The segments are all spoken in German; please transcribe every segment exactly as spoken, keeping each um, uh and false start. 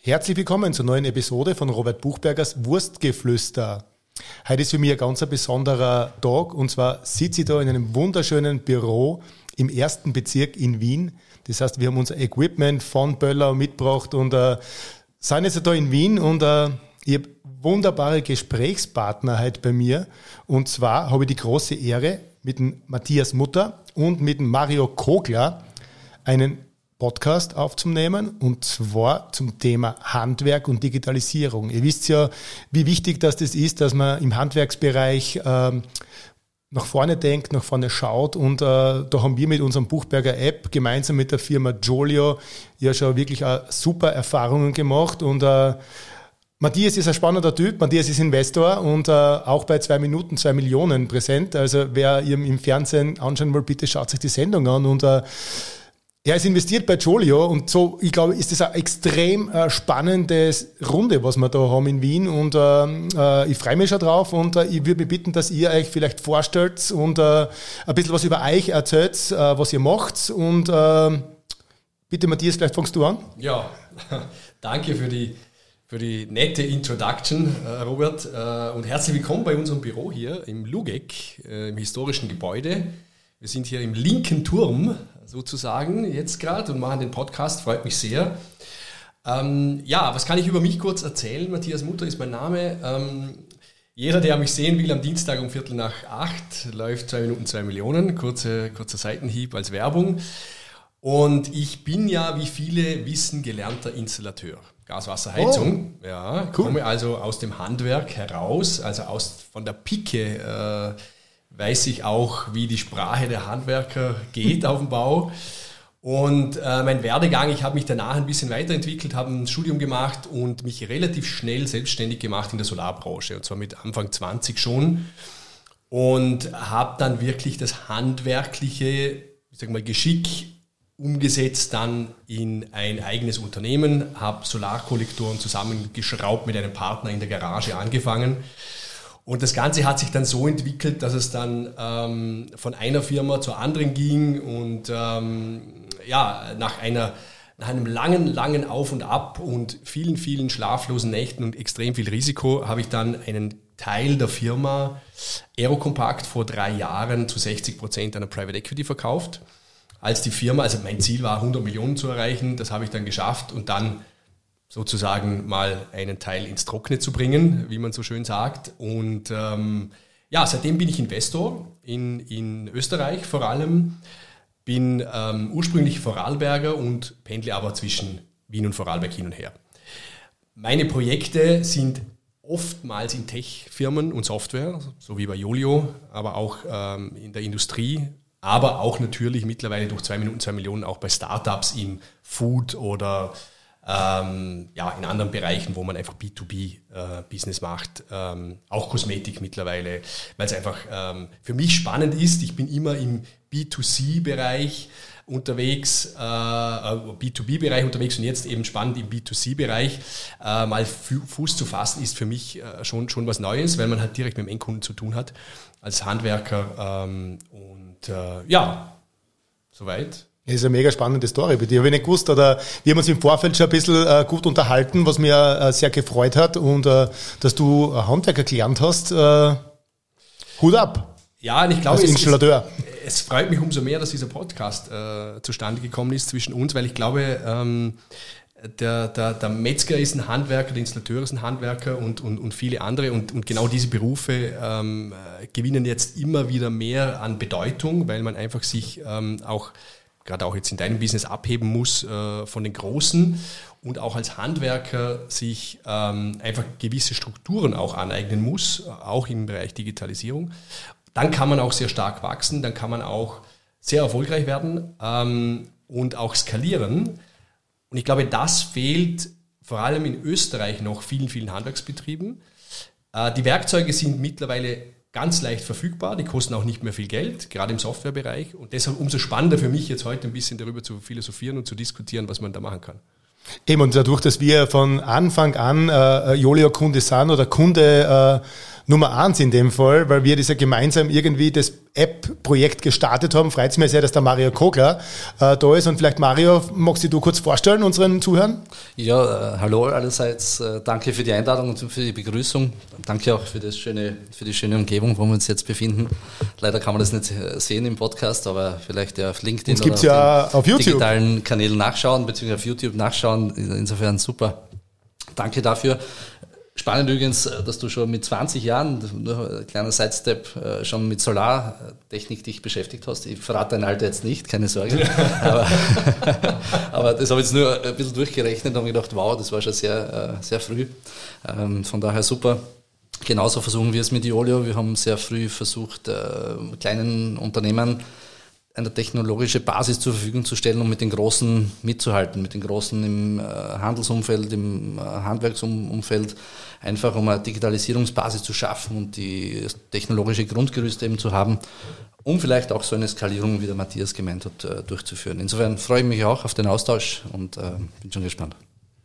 Herzlich willkommen zur neuen Episode von Robert Buchbergers Wurstgeflüster. Heute ist für mich ein ganz besonderer Tag und zwar sitze ich da in einem wunderschönen Büro im ersten Bezirk in Wien. Das heißt, wir haben unser Equipment von Böller mitgebracht und äh, sind jetzt da in Wien und äh, ich habe wunderbare Gesprächspartner heute bei mir. Und zwar habe ich die große Ehre, mit dem Matthias Mutter und mit dem Mario Kogler einen Podcast aufzunehmen und zwar zum Thema Handwerk und Digitalisierung. Ihr wisst ja, wie wichtig das, das ist, dass man im Handwerksbereich ähm, nach vorne denkt, nach vorne schaut und äh, da haben wir mit unserem Buchberger App gemeinsam mit der Firma Jolio ja schon wirklich äh, super Erfahrungen gemacht und äh, Matthias ist ein spannender Typ, Matthias ist Investor und äh, auch bei zwei Minuten zwei Millionen präsent, also wer ihr im Fernsehen anschauen will, bitte schaut sich die Sendung an und äh, er ist investiert bei Jolio und so, ich glaube, ist das eine extrem äh, spannende Runde, was wir da haben in Wien und äh, ich freue mich schon drauf und äh, ich würde mich bitten, dass ihr euch vielleicht vorstellt und äh, ein bisschen was über euch erzählt, äh, was ihr macht und äh, bitte Matthias, vielleicht fängst du an. Ja, danke für die, für die nette Introduction, äh, Robert, äh, und herzlich willkommen bei unserem Büro hier im Lugeck, äh, im historischen Gebäude. Wir sind hier im linken Turm sozusagen jetzt gerade und machen den Podcast, freut mich sehr. Ähm, ja, was kann ich über mich kurz erzählen? Matthias Mutter ist mein Name. Ähm, jeder, der mich sehen will, am Dienstag um Viertel nach acht läuft zwei Minuten zwei Millionen, kurze, kurzer Seitenhieb als Werbung. Und ich bin ja, wie viele wissen, gelernter Installateur. Gaswasserheizung. Oh, ja, cool. Komme also aus dem Handwerk heraus, also aus von der Pike, äh, weiß ich auch, wie die Sprache der Handwerker geht auf dem Bau. Und äh, mein Werdegang, ich habe mich danach ein bisschen weiterentwickelt, habe ein Studium gemacht und mich relativ schnell selbstständig gemacht in der Solarbranche. Und zwar mit Anfang zwanzig schon. Und habe dann wirklich das handwerkliche, ich sag mal, Geschick umgesetzt dann in ein eigenes Unternehmen, habe Solarkollektoren zusammengeschraubt mit einem Partner in der Garage angefangen. Und das Ganze hat sich dann so entwickelt, dass es dann ähm, von einer Firma zur anderen ging und ähm, ja, nach, einer, nach einem langen, langen Auf und Ab und vielen, vielen schlaflosen Nächten und extrem viel Risiko habe ich dann einen Teil der Firma Aerocompact vor drei Jahren zu sechzig Prozent an eine Private Equity verkauft. Als die Firma, also mein Ziel war hundert Millionen zu erreichen, das habe ich dann geschafft und dann sozusagen mal einen Teil ins Trockene zu bringen, wie man so schön sagt. Und ähm, ja, seitdem bin ich Investor in, in Österreich vor allem. Bin ähm, ursprünglich Vorarlberger und pendle aber zwischen Wien und Vorarlberg hin und her. Meine Projekte sind oftmals in Tech-Firmen und Software, so wie bei Jolio, aber auch ähm, in der Industrie, aber auch natürlich mittlerweile durch zwei Minuten zwei Millionen auch bei Startups im Food oder Ähm, ja, in anderen Bereichen, wo man einfach B zwei B äh, Business macht, ähm, auch Kosmetik mittlerweile, weil es einfach ähm, für mich spannend ist. Ich bin immer im B zwei C Bereich unterwegs, äh, B zwei B Bereich unterwegs und jetzt eben spannend im B zwei C Bereich. Äh, mal Fuß zu fassen ist für mich äh, schon, schon was Neues, weil man halt direkt mit dem Endkunden zu tun hat als Handwerker ähm, und äh, ja, soweit. Das ist eine mega spannende Story bei dir. Habe ich nicht gewusst, oder wir haben uns im Vorfeld schon ein bisschen äh, gut unterhalten, was mir äh, sehr gefreut hat und äh, dass du Handwerker gelernt hast. Äh, Hut ab. Ja, und ich glaube, als Installateur. Es, es freut mich umso mehr, dass dieser Podcast äh, zustande gekommen ist zwischen uns, weil ich glaube, ähm, der, der, der Metzger ist ein Handwerker, der Installateur ist ein Handwerker und, und, und viele andere und, und genau diese Berufe ähm, gewinnen jetzt immer wieder mehr an Bedeutung, weil man einfach sich ähm, auch gerade auch jetzt in deinem Business abheben muss äh, von den Großen und auch als Handwerker sich ähm, einfach gewisse Strukturen auch aneignen muss, auch im Bereich Digitalisierung. Dann kann man auch sehr stark wachsen, dann kann man auch sehr erfolgreich werden ähm, und auch skalieren. Und ich glaube, das fehlt vor allem in Österreich noch vielen, vielen Handwerksbetrieben. Äh, die Werkzeuge sind mittlerweile ganz leicht verfügbar, die kosten auch nicht mehr viel Geld, gerade im Softwarebereich. Und deshalb umso spannender für mich jetzt heute ein bisschen darüber zu philosophieren und zu diskutieren, was man da machen kann. Eben, und dadurch, dass wir von Anfang an äh, Jolio-Kunde sind oder Kunde äh, Nummer eins in dem Fall, weil wir das ja gemeinsam irgendwie das App-Projekt gestartet haben. Freut es mich sehr, dass der Mario Kogler äh, da ist. Und vielleicht, Mario, magst du kurz vorstellen, unseren Zuhörern? Ja, äh, hallo allerseits. Äh, danke für die Einladung und für die Begrüßung. Danke auch für, das schöne, für die schöne Umgebung, wo wir uns jetzt befinden. Leider kann man das nicht sehen im Podcast, aber vielleicht ja auf LinkedIn oder auf, ja auf YouTube. digitalen Kanälen nachschauen, beziehungsweise auf YouTube nachschauen. Insofern super. Danke dafür. Spannend übrigens, dass du schon mit zwanzig Jahren, nur ein kleiner Sidestep, schon mit Solartechnik dich beschäftigt hast. Ich verrate dein Alter jetzt nicht, keine Sorge. aber, aber das habe ich jetzt nur ein bisschen durchgerechnet und habe gedacht, wow, das war schon sehr, sehr früh. Von daher super. Genauso versuchen wir es mit Iolio. Wir haben sehr früh versucht, kleinen Unternehmen eine technologische Basis zur Verfügung zu stellen, um mit den Großen mitzuhalten, mit den Großen im Handelsumfeld, im Handwerksumfeld, einfach um eine Digitalisierungsbasis zu schaffen und die technologische Grundgerüste eben zu haben, um vielleicht auch so eine Skalierung, wie der Matthias gemeint hat, durchzuführen. Insofern freue ich mich auch auf den Austausch und äh, bin schon gespannt.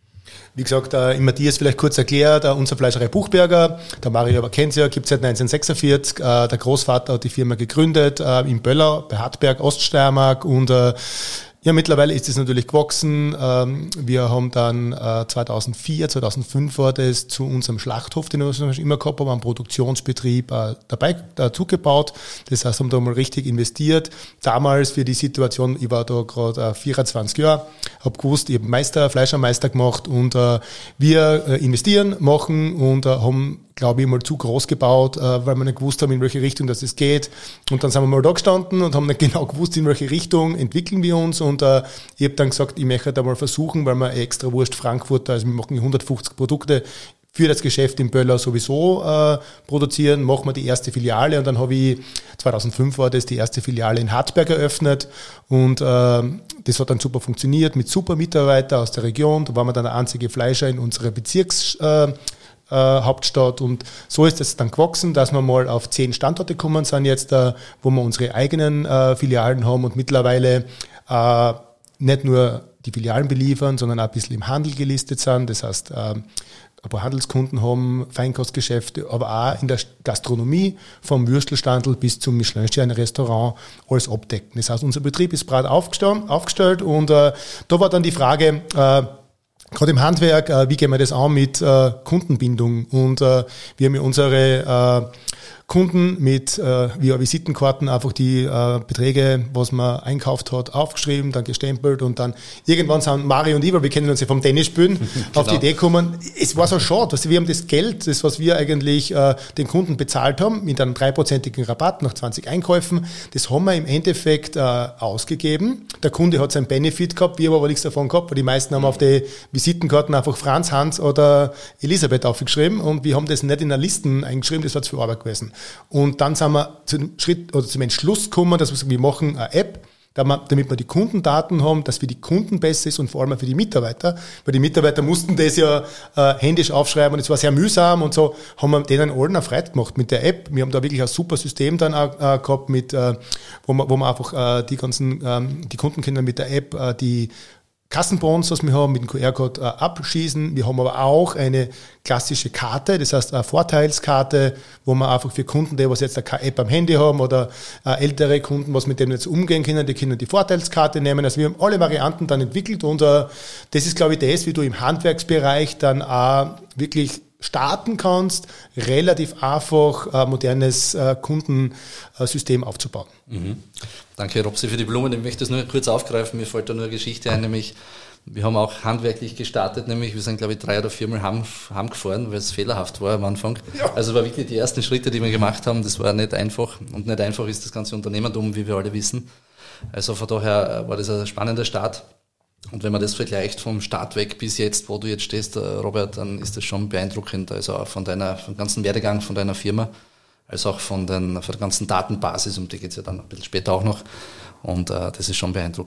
Wie gesagt, äh, Matthias vielleicht kurz erklärt, äh, unser Fleischerei Buchberger, der Mario aber kennt es ja, gibt es seit neunzehnhundertsechsundvierzig, äh, der Großvater hat die Firma gegründet, äh, in Böller, bei Hartberg, Oststeiermark und äh, ja, mittlerweile ist es natürlich gewachsen. Ähm, wir haben dann äh, zweitausendvier, zweitausendfünf war das zu unserem Schlachthof, den wir immer gehabt haben, einen Produktionsbetrieb äh, dabei dazu gebaut. Das heißt, haben da mal richtig investiert. Damals für die Situation, ich war da gerade äh, vierundzwanzig Jahre, habe gewusst, ich habe Meister, Fleischermeister gemacht und äh, wir äh, investieren, machen und äh, haben, glaube ich, mal zu groß gebaut, äh, weil wir nicht gewusst haben, in welche Richtung das es geht. Und dann sind wir mal da gestanden und haben nicht genau gewusst, in welche Richtung entwickeln wir uns. Und äh, ich habe dann gesagt, ich möchte da mal versuchen, weil wir extra Wurst Frankfurter, also wir machen hundertfünfzig Produkte für das Geschäft in Böller sowieso äh, produzieren, machen wir die erste Filiale und dann habe ich, zweitausendfünf war das, die erste Filiale in Hartberg eröffnet und äh, das hat dann super funktioniert mit super Mitarbeitern aus der Region. Da waren wir dann der einzige Fleischer in unserer Bezirks äh, Äh, Hauptstadt und so ist es dann gewachsen, dass wir mal auf zehn Standorte gekommen sind jetzt, äh, wo wir unsere eigenen äh, Filialen haben und mittlerweile äh, nicht nur die Filialen beliefern, sondern auch ein bisschen im Handel gelistet sind. Das heißt, äh, ein paar Handelskunden haben, Feinkostgeschäfte, aber auch in der Gastronomie, vom Würstelstandl bis zum Michelin-Sterne-Restaurant alles abdecken. Das heißt, unser Betrieb ist breit aufgestellt, aufgestellt und äh, da war dann die Frage, äh, gerade im Handwerk, äh, wie gehen wir das an mit äh, Kundenbindung? Und äh, wir haben ja unsere äh, Kunden mit äh, via Visitenkarten einfach die äh, Beträge, was man einkauft hat, aufgeschrieben, dann gestempelt und dann irgendwann sind Mario und ich, weil wir kennen uns ja vom Tennisspielen, genau, auf die Idee gekommen, es war so schade, also wir haben das Geld, das was wir eigentlich äh, den Kunden bezahlt haben, mit einem dreiprozentigen Rabatt nach zwanzig Einkäufen, das haben wir im Endeffekt äh, ausgegeben. Der Kunde hat seinen Benefit gehabt, wir haben aber nichts davon gehabt, weil die meisten haben auf die Visitenkarten einfach Franz, Hans oder Elisabeth aufgeschrieben und wir haben das nicht in der Listen eingeschrieben, das war zu viel Arbeit gewesen. Und dann sind wir zu dem Schritt oder zum Entschluss gekommen, dass wir sagen, wir machen eine App, damit wir die Kundendaten haben, dass für die Kunden besser ist und vor allem auch für die Mitarbeiter, weil die Mitarbeiter mussten das ja äh, händisch aufschreiben und es war sehr mühsam und so haben wir denen allen eine Freude gemacht mit der App. Wir haben da wirklich ein super System dann auch, äh, gehabt, mit, äh, wo man, wo man einfach äh, die ganzen, ähm, die Kunden können mit der App äh, die Kassenbons, was wir haben, mit dem Q R-Code äh, abschießen. Wir haben aber auch eine klassische Karte, das heißt eine Vorteilskarte, wo man einfach für Kunden, die was jetzt eine App am Handy haben oder äh, ältere Kunden, was mit denen jetzt umgehen können, die können die Vorteilskarte nehmen. Also wir haben alle Varianten dann entwickelt und äh, das ist, glaube ich, das, wie du im Handwerksbereich dann auch wirklich starten kannst, relativ einfach äh, modernes äh, Kundensystem aufzubauen. Mhm. Danke, Robsi, für die Blumen. Ich möchte das nur kurz aufgreifen. Mir fällt da nur eine Geschichte ein, nämlich wir haben auch handwerklich gestartet, nämlich wir sind, glaube ich, drei oder viermal heim, heimgefahren, weil es fehlerhaft war am Anfang. Ja. Also war wirklich die ersten Schritte, die wir gemacht haben, das war nicht einfach. Und nicht einfach ist das ganze Unternehmertum, wie wir alle wissen. Also von daher war das ein spannender Start. Und wenn man das vergleicht vom Start weg bis jetzt, wo du jetzt stehst, Robert, dann ist das schon beeindruckend. Also auch von deiner, vom ganzen Werdegang von deiner Firma, als auch von, den, von der ganzen Datenbasis, um die geht es ja dann ein bisschen später auch noch. Und äh, das ist schon beeindruckend.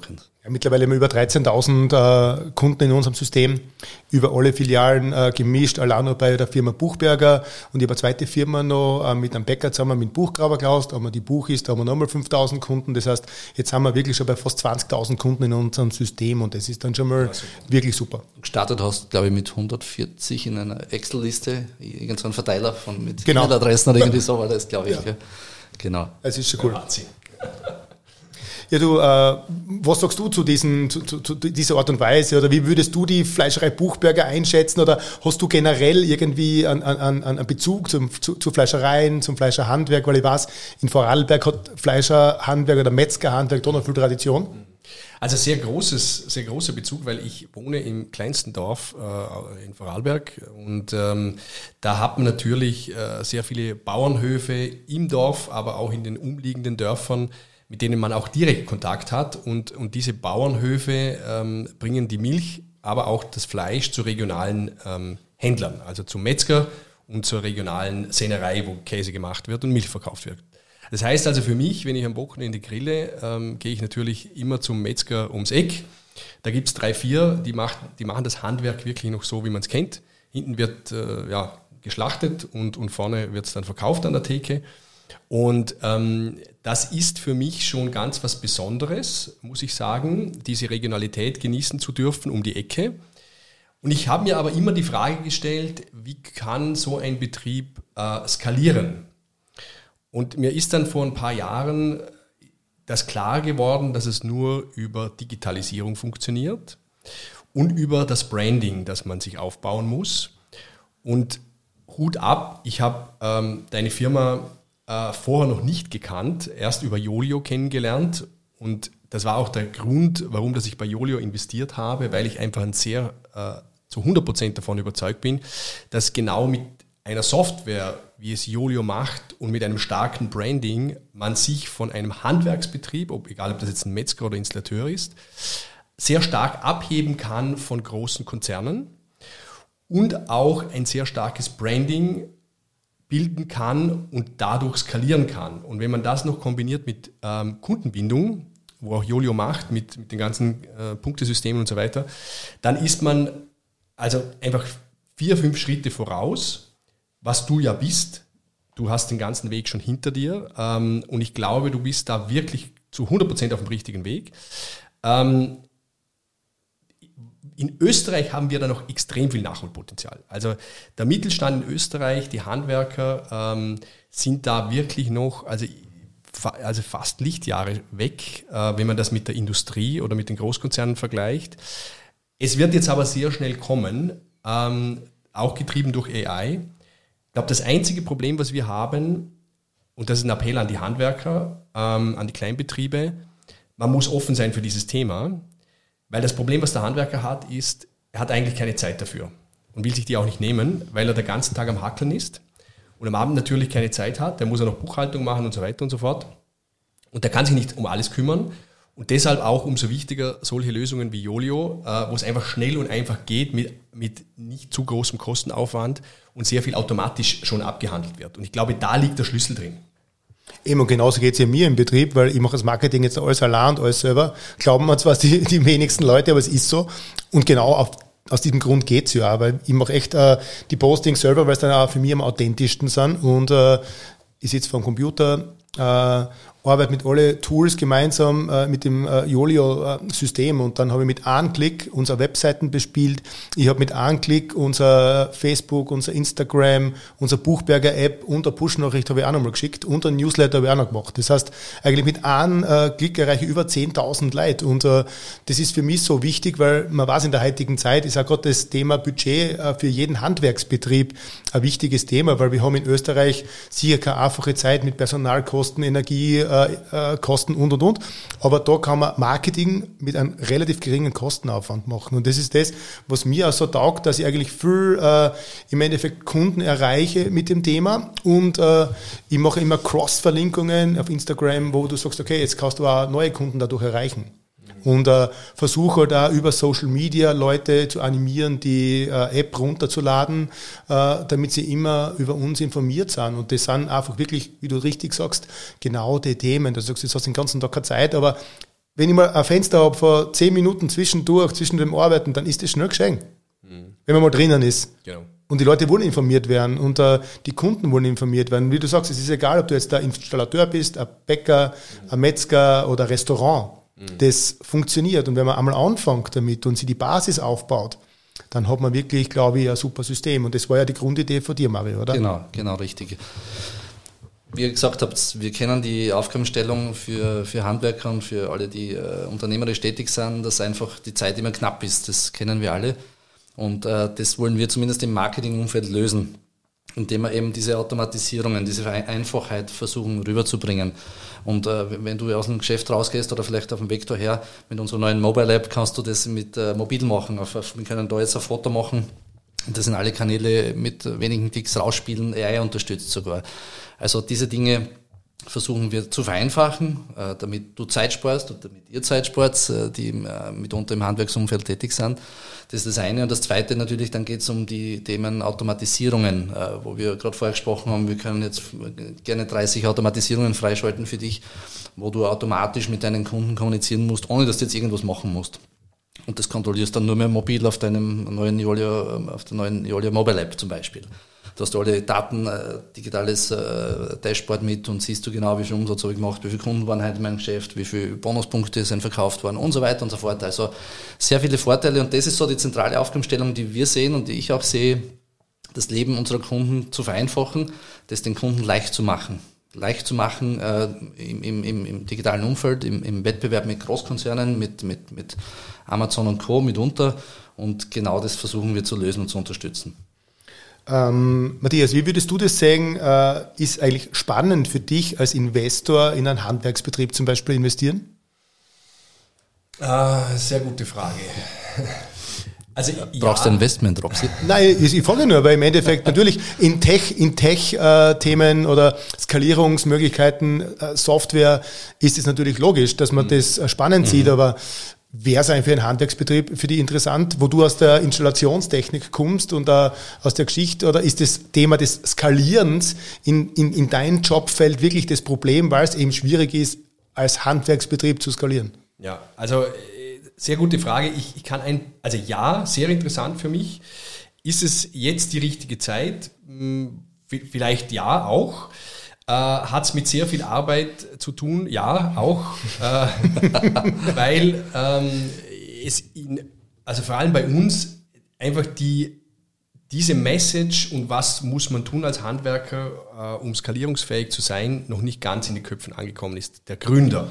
Ja, mittlerweile haben wir über dreizehntausend äh, Kunden in unserem System, über alle Filialen äh, gemischt, allein noch bei der Firma Buchberger und ich habe eine zweite Firma noch äh, mit einem Bäcker zusammen mit Buchgraber Klaus, da haben wir die Buch ist, da haben wir nochmal fünftausend Kunden, das heißt, jetzt haben wir wirklich schon bei fast zwanzigtausend Kunden in unserem System und das ist dann schon mal ja, super. Wirklich super. Gestartet hast, glaube ich, mit hundertvierzig in einer Excel-Liste, irgend so ein Verteiler von mit genau. E-Mail-Adressen oder irgendwie so war das, glaube ich. Ja. Genau. Es ist schon cool. Ja, du, äh, was sagst du zu, diesen, zu, zu, zu dieser Art und Weise oder wie würdest du die Fleischerei Buchberger einschätzen oder hast du generell irgendwie einen, einen, einen Bezug zum, zu, zu Fleischereien, zum Fleischerhandwerk, weil ich weiß, in Vorarlberg hat Fleischerhandwerk oder Metzgerhandwerk doch noch viel Tradition? Also sehr großes, sehr großer Bezug, weil ich wohne im kleinsten Dorf äh, in Vorarlberg und ähm, da hat man natürlich äh, sehr viele Bauernhöfe im Dorf, aber auch in den umliegenden Dörfern, mit denen man auch direkt Kontakt hat und, und diese Bauernhöfe ähm, bringen die Milch, aber auch das Fleisch zu regionalen ähm, Händlern, also zum Metzger und zur regionalen Sennerei, wo Käse gemacht wird und Milch verkauft wird. Das heißt also für mich, wenn ich am Wochenende grille, ähm, gehe ich natürlich immer zum Metzger ums Eck. Da gibt es drei, vier, die, macht, die machen das Handwerk wirklich noch so, wie man es kennt. Hinten wird äh, ja, geschlachtet und, und vorne wird es dann verkauft an der Theke. Und ähm, das ist für mich schon ganz was Besonderes, muss ich sagen, diese Regionalität genießen zu dürfen um die Ecke. Und ich habe mir aber immer die Frage gestellt, wie kann so ein Betrieb äh, skalieren? Und mir ist dann vor ein paar Jahren das klar geworden, dass es nur über Digitalisierung funktioniert und über das Branding, das man sich aufbauen muss. Und Hut ab, ich habe ähm, deine Firma äh, vorher noch nicht gekannt, erst über Yolio kennengelernt. Und das war auch der Grund, warum dass ich bei Yolio investiert habe, weil ich einfach ein sehr äh, zu hundert Prozent davon überzeugt bin, dass genau mit einer Software, wie es Yolio macht und mit einem starken Branding, man sich von einem Handwerksbetrieb, ob, egal ob das jetzt ein Metzger oder Installateur ist, sehr stark abheben kann von großen Konzernen und auch ein sehr starkes Branding bilden kann und dadurch skalieren kann. Und wenn man das noch kombiniert mit ähm, Kundenbindung, wo auch Yolio macht, mit, mit den ganzen äh, Punktesystemen und so weiter, dann ist man also einfach vier, fünf Schritte voraus, was du ja bist. Du hast den ganzen Weg schon hinter dir ähm, und ich glaube, du bist da wirklich zu hundert Prozent auf dem richtigen Weg. Ähm, in Österreich haben wir da noch extrem viel Nachholpotenzial. Also der Mittelstand in Österreich, die Handwerker ähm, sind da wirklich noch, also, also fast Lichtjahre weg, äh, wenn man das mit der Industrie oder mit den Großkonzernen vergleicht. Es wird jetzt aber sehr schnell kommen, ähm, auch getrieben durch A I. Ich glaube, das einzige Problem, was wir haben, und das ist ein Appell an die Handwerker, ähm, an die Kleinbetriebe, man muss offen sein für dieses Thema, weil das Problem, was der Handwerker hat, ist, er hat eigentlich keine Zeit dafür und will sich die auch nicht nehmen, weil er den ganzen Tag am Hackeln ist und am Abend natürlich keine Zeit hat, der muss ja noch Buchhaltung machen und so weiter und so fort und der kann sich nicht um alles kümmern. Und deshalb auch umso wichtiger solche Lösungen wie Yolio, äh, wo es einfach schnell und einfach geht mit, mit nicht zu großem Kostenaufwand und sehr viel automatisch schon abgehandelt wird. Und ich glaube, da liegt der Schlüssel drin. Eben, und genauso geht es ja mir im Betrieb, weil ich mache das Marketing jetzt alles allein und alles selber. Glauben wir zwar die, die wenigsten Leute, aber es ist so. Und genau auf, aus diesem Grund geht es ja auch, weil ich mache echt äh, die Postings selber, weil es dann auch für mich am authentischsten sind. Und äh, ich sitze vor dem Computer, äh, arbeite mit alle Tools gemeinsam äh, mit dem äh, Yolio-System und dann habe ich mit einem Klick unsere Webseiten bespielt, ich habe mit einem Klick unser Facebook, unser Instagram, unser Buchberger-App und eine Push-Nachricht habe ich auch nochmal geschickt und ein Newsletter habe ich auch noch gemacht. Das heißt, eigentlich mit einem äh, Klick erreiche ich über zehntausend Leute und äh, das ist für mich so wichtig, weil man weiß, in der heutigen Zeit ist auch gerade das Thema Budget äh, für jeden Handwerksbetrieb ein wichtiges Thema, weil wir haben in Österreich sicher keine einfache Zeit mit Personalkosten, Energie, Äh, Kosten und und und. Aber da kann man Marketing mit einem relativ geringen Kostenaufwand machen. Und das ist das, was mir auch so taugt, dass ich eigentlich viel äh, im Endeffekt Kunden erreiche mit dem Thema. Und äh, ich mache immer Cross-Verlinkungen auf Instagram, wo du sagst, okay, jetzt kannst du auch neue Kunden dadurch erreichen. Und äh, versuche halt auch über Social Media Leute zu animieren, die äh, App runterzuladen, äh, damit sie immer über uns informiert sind. Und das sind einfach wirklich, wie du richtig sagst, genau die Themen. Du sagst, jetzt hast du den ganzen Tag keine Zeit, aber wenn ich mal ein Fenster habe vor zehn Minuten zwischendurch, zwischen dem Arbeiten, dann ist das schnell geschehen. Mhm. Wenn man mal drinnen ist. Genau. Und die Leute wollen informiert werden und uh, die Kunden wollen informiert werden. Wie du sagst, es ist egal, ob du jetzt ein Installateur bist, ein Bäcker, mhm. ein Metzger oder ein Restaurant. Mhm. Das funktioniert. Und wenn man einmal anfängt damit und sich die Basis aufbaut, dann hat man wirklich, glaube ich, ein super System. Und das war ja die Grundidee von dir, Mario, oder? Genau, genau, richtig. Wie ihr gesagt habt, wir kennen die Aufgabenstellung für, für Handwerker und für alle, die äh, unternehmerisch tätig sind, dass einfach die Zeit immer knapp ist. Das kennen wir alle. Und äh, das wollen wir zumindest im Marketingumfeld lösen, indem wir eben diese Automatisierungen, diese Einfachheit versuchen rüberzubringen. Und äh, wenn du aus dem Geschäft rausgehst oder vielleicht auf dem Weg daher, mit unserer neuen Mobile App kannst du das mit äh, mobil machen. Auf, auf, wir können da jetzt ein Foto machen und das in alle Kanäle mit wenigen Klicks rausspielen, A I unterstützt sogar. Also diese Dinge versuchen wir zu vereinfachen, äh, damit du Zeit sparst und damit ihr Zeit spart, äh, die äh, mitunter im Handwerksumfeld tätig sind. Das ist das eine. Und das zweite natürlich, dann geht es um die Themen Automatisierungen, äh, wo wir gerade vorher gesprochen haben, wir können jetzt gerne dreißig Automatisierungen freischalten für dich, wo du automatisch mit deinen Kunden kommunizieren musst, ohne dass du jetzt irgendwas machen musst. Und das kontrollierst dann nur mehr mobil auf deinem neuen Eolia, auf der neuen Eolia Mobile App zum Beispiel. Du hast alle Daten, äh, digitales äh, Dashboard mit und siehst du genau, wie viel Umsatz habe ich gemacht, wie viele Kunden waren heute in meinem Geschäft, wie viele Bonuspunkte sind verkauft worden und so weiter und so fort. Also sehr viele Vorteile und das ist so die zentrale Aufgabenstellung, die wir sehen und die ich auch sehe, das Leben unserer Kunden zu vereinfachen, das den Kunden leicht zu machen. Leicht zu machen äh, im, im, im digitalen Umfeld, im, im Wettbewerb mit Großkonzernen, mit, mit, mit Amazon und Co. mitunter und genau das versuchen wir zu lösen und zu unterstützen. Ähm, Matthias, wie würdest du das sagen, äh, ist eigentlich spannend für dich als Investor in einen Handwerksbetrieb zum Beispiel investieren? Äh, sehr gute Frage. Also, brauchst du ja. Investment, Robsi? Nein, ich, ich frage nur, weil im Endeffekt natürlich in Tech, in Tech-Themen äh, oder Skalierungsmöglichkeiten, äh, Software ist es natürlich logisch, dass man mhm. das äh, spannend mhm. sieht, aber wäre es eigentlich für einen Handwerksbetrieb für dich interessant, wo du aus der Installationstechnik kommst und uh, aus der Geschichte, oder ist das Thema des Skalierens in, in, in dein Jobfeld wirklich das Problem, weil es eben schwierig ist, als Handwerksbetrieb zu skalieren? Ja, also sehr gute Frage. Ich, ich kann ein, also ja, sehr interessant für mich. Ist es jetzt die richtige Zeit? Vielleicht ja, auch. Äh, hat es mit sehr viel Arbeit zu tun? Ja, auch. Äh, weil ähm, es in, also vor allem bei uns einfach die, diese Message und was muss man tun als Handwerker, äh, um skalierungsfähig zu sein, noch nicht ganz in die Köpfen angekommen ist. Der Gründer,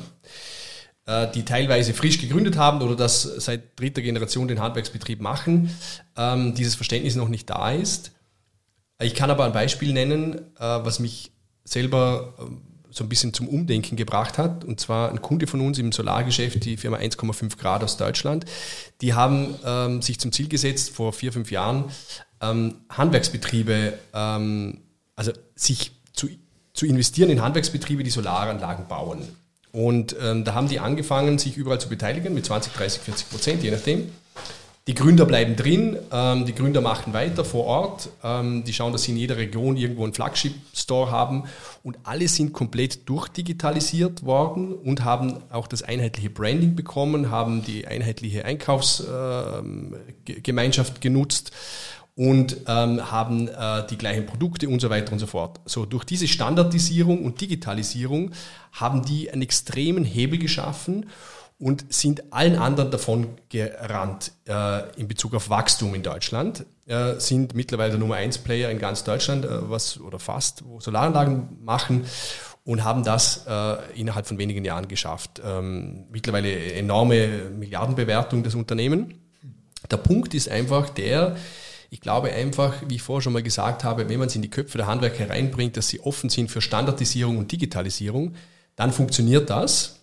äh, die teilweise frisch gegründet haben oder das seit dritter Generation den Handwerksbetrieb machen, ähm, dieses Verständnis noch nicht da ist. Ich kann aber ein Beispiel nennen, äh, was mich selber so ein bisschen zum Umdenken gebracht hat, und zwar ein Kunde von uns im Solargeschäft, die Firma eins Komma fünf Grad aus Deutschland, die haben ähm, sich zum Ziel gesetzt, vor vier, fünf Jahren, ähm, Handwerksbetriebe, ähm, also sich zu, zu investieren in Handwerksbetriebe, die Solaranlagen bauen. Und ähm, da haben die angefangen, sich überall zu beteiligen, mit zwanzig, dreißig, vierzig Prozent, je nachdem. Die Gründer bleiben drin, ähm, die Gründer machen weiter vor Ort, ähm, die schauen, dass sie in jeder Region irgendwo einen Flagship-Store haben, und alle sind komplett durchdigitalisiert worden und haben auch das einheitliche Branding bekommen, haben die einheitliche Einkaufsgemeinschaft äh, genutzt und ähm, haben äh, die gleichen Produkte und so weiter und so fort. So, durch diese Standardisierung und Digitalisierung haben die einen extremen Hebel geschaffen und sind allen anderen davon gerannt äh, in Bezug auf Wachstum in Deutschland, äh, sind mittlerweile der Nummer eins Player in ganz Deutschland, äh, was oder fast, wo Solaranlagen machen, und haben das äh, innerhalb von wenigen Jahren geschafft. Ähm, mittlerweile enorme Milliardenbewertung des Unternehmens. Der Punkt ist einfach der, ich glaube einfach, wie ich vorher schon mal gesagt habe, wenn man es in die Köpfe der Handwerker reinbringt, dass sie offen sind für Standardisierung und Digitalisierung, dann funktioniert das.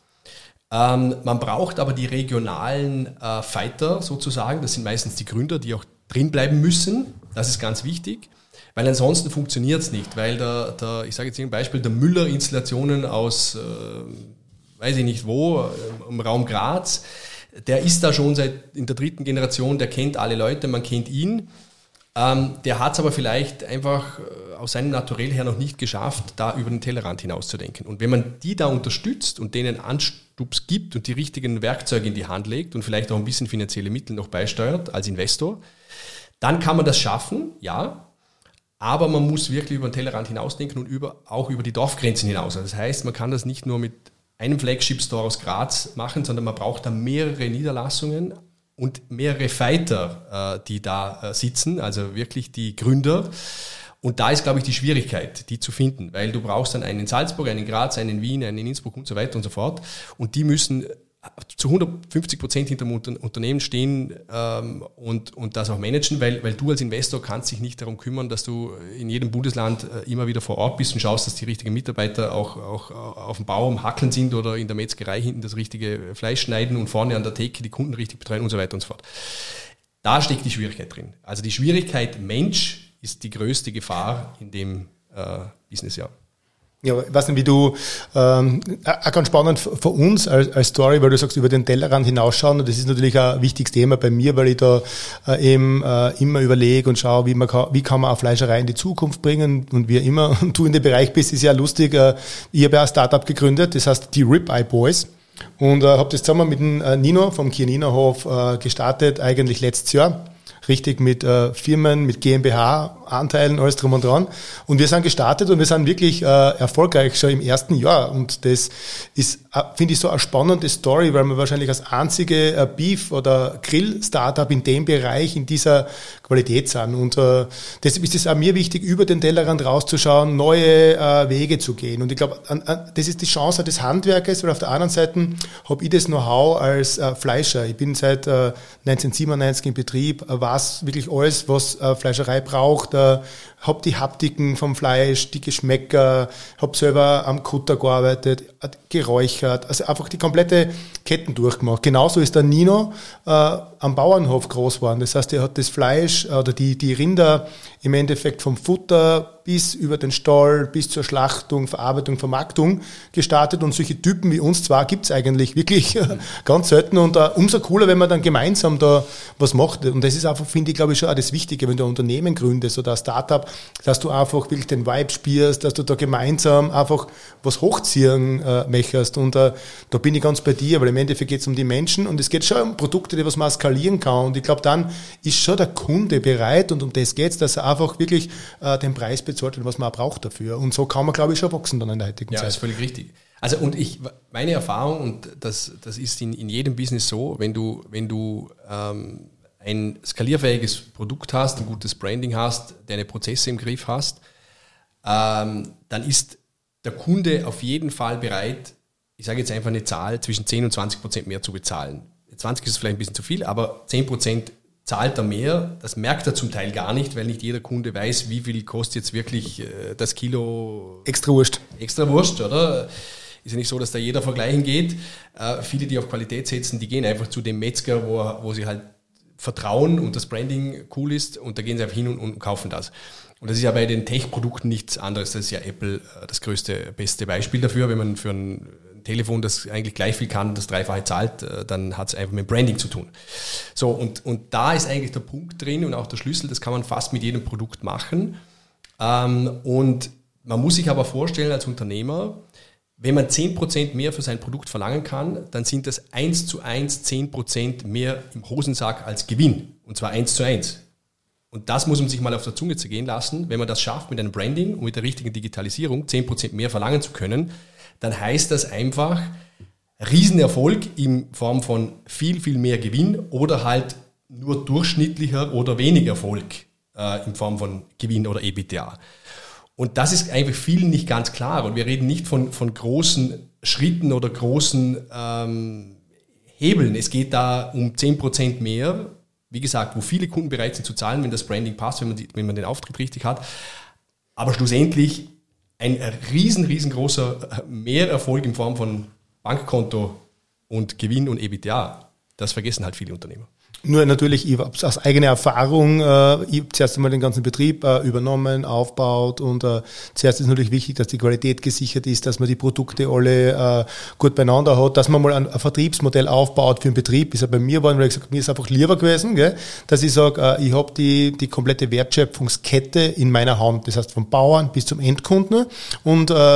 Ähm, man braucht aber die regionalen äh, Fighter sozusagen, das sind meistens die Gründer, die auch drin bleiben müssen, das ist ganz wichtig, weil ansonsten funktioniert es nicht, weil der, der ich sage jetzt ein Beispiel, der Müller-Installationen aus, äh, weiß ich nicht wo, äh, im Raum Graz, der ist da schon seit in der dritten Generation, der kennt alle Leute, man kennt ihn, ähm, der hat es aber vielleicht einfach äh, aus seinem Naturell her noch nicht geschafft, da über den Tellerrand hinauszudenken. Und wenn man die da unterstützt und denen anst- Stups gibt und die richtigen Werkzeuge in die Hand legt und vielleicht auch ein bisschen finanzielle Mittel noch beisteuert als Investor, dann kann man das schaffen, ja. Aber man muss wirklich über den Tellerrand hinausdenken und über, auch über die Dorfgrenzen hinaus. Also das heißt, man kann das nicht nur mit einem Flagship-Store aus Graz machen, sondern man braucht da mehrere Niederlassungen und mehrere Fighter, die da sitzen, also wirklich die Gründer. Und da ist, glaube ich, die Schwierigkeit, die zu finden, weil du brauchst dann einen in Salzburg, einen in Graz, einen in Wien, einen in Innsbruck und so weiter und so fort. Und die müssen zu hundertfünfzig Prozent hinter dem Unternehmen stehen ähm, und, und das auch managen, weil, weil du als Investor kannst dich nicht darum kümmern, dass du in jedem Bundesland äh, immer wieder vor Ort bist und schaust, dass die richtigen Mitarbeiter auch, auch auf dem Bau am Hackeln sind oder in der Metzgerei hinten das richtige Fleisch schneiden und vorne an der Theke die Kunden richtig betreuen und so weiter und so fort. Da steckt die Schwierigkeit drin. Also die Schwierigkeit Mensch ist die größte Gefahr in dem äh, Business, ja. Ja, ich weiß nicht, wie du, ähm, auch ganz spannend für uns als, als Story, weil du sagst, über den Tellerrand hinausschauen, und das ist natürlich ein wichtiges Thema bei mir, weil ich da äh, eben äh, immer überlege und schaue, wie man kann, wie kann man auch Fleischerei in die Zukunft bringen, und wie immer, und du in dem Bereich bist, ist ja lustig, äh, ich habe ja ein Startup gegründet, das heißt die Ribeye Boys, und äh, habe das zusammen mit dem äh, Nino vom Kier-Niner-Hof äh, gestartet, eigentlich letztes Jahr. Richtig mit äh, Firmen, mit GmbH-Anteilen, alles drum und dran. Und wir sind gestartet und wir sind wirklich äh, erfolgreich schon im ersten Jahr. Und das ist, äh, finde ich, so eine spannende Story, weil wir wahrscheinlich als einzige äh, Beef- oder Grill-Startup in dem Bereich, in dieser Qualität sind. Und äh, deshalb ist es auch mir wichtig, über den Tellerrand rauszuschauen, neue äh, Wege zu gehen. Und ich glaube, das ist die Chance des Handwerkes, weil auf der anderen Seite habe ich das Know-how als äh, Fleischer. Ich bin seit äh, neunzehnhundertsiebenundneunzig im Betrieb, äh, war wirklich alles, was äh, Fleischerei braucht. Äh, hab die Haptiken vom Fleisch, die Geschmäcker, hab selber am Kutter gearbeitet, äh, geräuchert, also einfach die komplette Ketten durchgemacht. Genauso ist der Nino äh, am Bauernhof groß geworden. Das heißt, er hat das Fleisch äh, oder die, die Rinder im Endeffekt vom Futter bis über den Stall, bis zur Schlachtung, Verarbeitung, Vermarktung gestartet, und solche Typen wie uns zwar gibt's eigentlich wirklich äh, ganz selten, und äh, umso cooler, wenn man dann gemeinsam da was macht. Und das ist einfach, finde ich, glaube ich, schon auch das Wichtige, wenn du ein Unternehmen gründest oder ein Startup, dass du einfach wirklich den Vibe spürst, dass du da gemeinsam einfach was hochziehen äh, möchtest. Und äh, da bin ich ganz bei dir, weil im Endeffekt geht es um die Menschen, und es geht schon um Produkte, die was man skalieren kann. Und ich glaube, dann ist schon der Kunde bereit, und um das geht's, dass er einfach wirklich äh, den Preis bezahlt, was man auch braucht dafür. Und so kann man, glaube ich, schon wachsen dann in der heutigen ja, Zeit. Ja, ist völlig richtig. Also, und ich, meine Erfahrung, und das, das ist in, in jedem Business so, wenn du, wenn du ähm, ein skalierfähiges Produkt hast, ein gutes Branding hast, deine Prozesse im Griff hast, ähm, dann ist der Kunde auf jeden Fall bereit, ich sage jetzt einfach eine Zahl, zwischen zehn und zwanzig Prozent mehr zu bezahlen. zwanzig ist vielleicht ein bisschen zu viel, aber zehn Prozent zahlt er mehr. Das merkt er zum Teil gar nicht, weil nicht jeder Kunde weiß, wie viel kostet jetzt wirklich äh, das Kilo extra Wurst. Extra Wurst, oder? Ist ja nicht so, dass da jeder vergleichen geht. Äh, viele, die auf Qualität setzen, die gehen einfach zu dem Metzger, wo, wo sie halt vertrauen und das Branding cool ist, und da gehen sie einfach hin und, und kaufen das. Und das ist ja bei den Tech-Produkten nichts anderes. Das ist ja Apple äh, das größte, beste Beispiel dafür. Wenn man für ein Telefon, das eigentlich gleich viel kann, das Dreifache zahlt, äh, dann hat es einfach mit Branding zu tun. So, und, und da ist eigentlich der Punkt drin und auch der Schlüssel, das kann man fast mit jedem Produkt machen. Ähm, und man muss sich aber vorstellen als Unternehmer, wenn man zehn Prozent mehr für sein Produkt verlangen kann, dann sind das eins zu eins zehn Prozent mehr im Hosensack als Gewinn. Und zwar eins zu eins. Und das muss man sich mal auf der Zunge zergehen lassen. Wenn man das schafft mit einem Branding und mit der richtigen Digitalisierung, zehn Prozent mehr verlangen zu können, dann heißt das einfach Riesenerfolg in Form von viel, viel mehr Gewinn oder halt nur durchschnittlicher oder weniger Erfolg äh, in Form von Gewinn oder EBITDA. Und das ist einfach vielen nicht ganz klar. Und wir reden nicht von, von großen Schritten oder großen ähm, Hebeln. Es geht da um zehn Prozent mehr, wie gesagt, wo viele Kunden bereit sind zu zahlen, wenn das Branding passt, wenn man, die, wenn man den Auftritt richtig hat. Aber schlussendlich ein riesen, riesengroßer Mehrerfolg in Form von Bankkonto und Gewinn und EBITDA. Das vergessen halt viele Unternehmer. Nur natürlich, ich habe es aus eigener Erfahrung, äh, ich habe zuerst einmal den ganzen Betrieb äh, übernommen, aufgebaut, und äh, zuerst ist natürlich wichtig, dass die Qualität gesichert ist, dass man die Produkte alle äh, gut beieinander hat, dass man mal ein, ein Vertriebsmodell aufbaut für den Betrieb. Ist ja bei mir geworden, weil ich gesagt, mir ist einfach lieber gewesen, gell, dass ich sage, äh, ich habe die, die komplette Wertschöpfungskette in meiner Hand, das heißt vom Bauern bis zum Endkunden, und äh,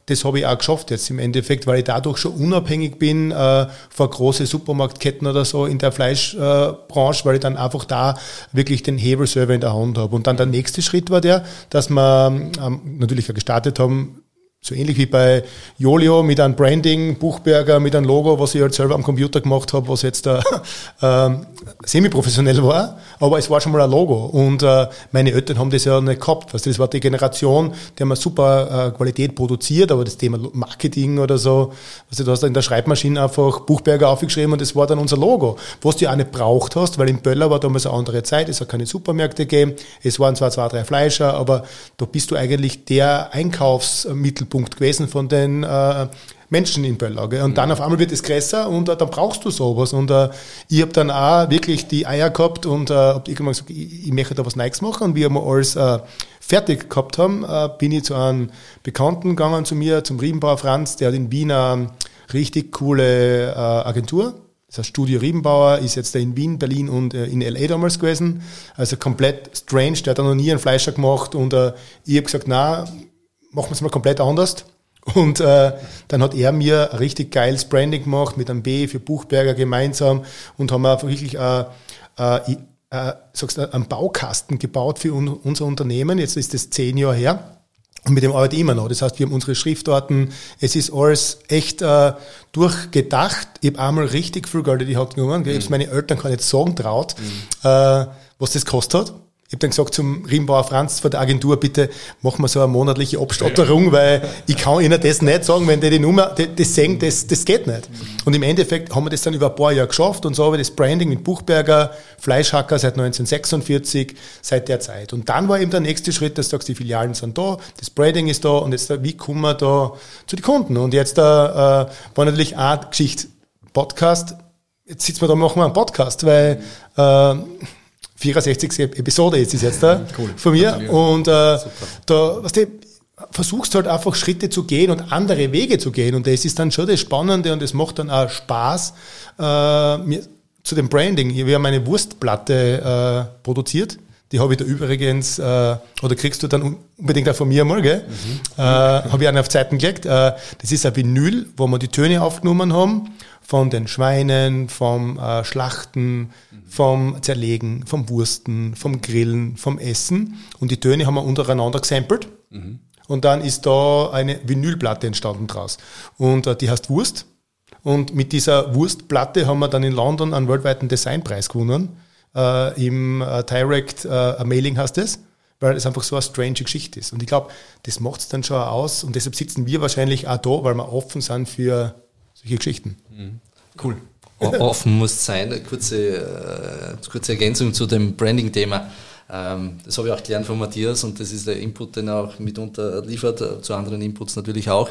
das habe ich auch geschafft jetzt im Endeffekt, weil ich dadurch schon unabhängig bin äh, von großen Supermarktketten oder so in der Fleischbranche, äh, weil ich dann einfach da wirklich den Hebel selber in der Hand habe. Und dann der nächste Schritt war der, dass wir ähm, natürlich auch gestartet haben, so ähnlich wie bei Jolio mit einem Branding, Buchberger mit einem Logo, was ich halt selber am Computer gemacht habe, was jetzt äh, äh, semi-professionell war, aber es war schon mal ein Logo. Und äh, meine Eltern haben das ja nicht gehabt. Also das war die Generation, die haben eine super äh, Qualität produziert, aber das Thema Marketing oder so, also du hast da in der Schreibmaschine einfach Buchberger aufgeschrieben und das war dann unser Logo, was du ja auch nicht braucht hast, weil in Böller war damals eine andere Zeit, es hat keine Supermärkte gegeben, es waren zwar zwei, drei Fleischer, aber da bist du eigentlich der Einkaufsmittelpunkt gewesen von den äh, Menschen in Böller. Gell? Und mhm. dann auf einmal wird es größer und äh, dann brauchst du sowas. Und äh, ich habe dann auch wirklich die Eier gehabt und äh, habe irgendwann gesagt, ich, ich möchte da was Neues machen. Und wie wir alles äh, fertig gehabt haben, äh, bin ich zu einem Bekannten gegangen, zu mir, zum Riebenbauer Franz, der hat in Wien eine richtig coole äh, Agentur. Das heißt, Studio Riebenbauer ist jetzt da in Wien, Berlin und äh, in L A damals gewesen. Also komplett strange, der hat da noch nie einen Fleischer gemacht. Und äh, ich habe gesagt, na machen wir es mal komplett anders. Und äh, dann hat er mir ein richtig geiles Branding gemacht mit einem B für Buchberger gemeinsam und haben einfach wirklich äh, äh, äh, sagst du, einen Baukasten gebaut für un- unser Unternehmen. Jetzt ist das zehn Jahre her. Und mit dem arbeite ich immer noch. Das heißt, wir haben unsere Schriftarten. Es ist alles echt äh, durchgedacht. Ich habe einmal richtig viel Geld in die Hand genommen. Ich habe es meine Eltern gar nicht sagen traut, mhm. äh, was das gekostet hat. Ich habe dann gesagt zum Riebenbauer Franz von der Agentur, bitte machen wir so eine monatliche Abstatterung, weil ich kann Ihnen das nicht sagen, wenn die die Nummer, die, das sehen, das, das geht nicht. Und im Endeffekt haben wir das dann über ein paar Jahre geschafft und so habe ich das Branding mit Buchberger, Fleischhacker seit neunzehnhundertsechsundvierzig, seit der Zeit. Und dann war eben der nächste Schritt, dass du sagst, die Filialen sind da, das Branding ist da und jetzt, wie kommen wir da zu den Kunden? Und jetzt äh, war natürlich eine Geschichte, Podcast, jetzt sitzen wir da und machen wir einen Podcast, weil äh, vierundsechzigste Episode ist es jetzt da cool. Von mir. Und äh, da, weißt du, versuchst halt einfach Schritte zu gehen und andere Wege zu gehen. Und das ist dann schon das Spannende und es macht dann auch Spaß äh, mir, zu dem Branding. Wir haben eine Wurstplatte äh, produziert. Die habe ich da übrigens, äh, oder kriegst du dann unbedingt auch von mir mal, gell? Mhm. Äh, habe ich einen auf Zeiten gelegt. Äh, das ist ein Vinyl, wo wir die Töne aufgenommen haben. Von den Schweinen, vom äh, Schlachten, mhm. vom Zerlegen, vom Wursten, vom Grillen, vom Essen. Und die Töne haben wir untereinander gesampelt. Mhm. Und dann ist da eine Vinylplatte entstanden draus. Und äh, die heißt Wurst. Und mit dieser Wurstplatte haben wir dann in London einen weltweiten Designpreis gewonnen. Äh, Im äh, Direct äh, Mailing heißt es, weil es einfach so eine strange Geschichte ist. Und ich glaube, das macht es dann schon aus. Und deshalb sitzen wir wahrscheinlich auch da, weil wir offen sind für solche Geschichten. Mhm. Cool. Offen muss sein. Eine kurze, äh, kurze Ergänzung zu dem Branding-Thema. Ähm, das habe ich auch gelernt von Matthias und das ist der Input, den er auch mitunter liefert, äh, zu anderen Inputs natürlich auch.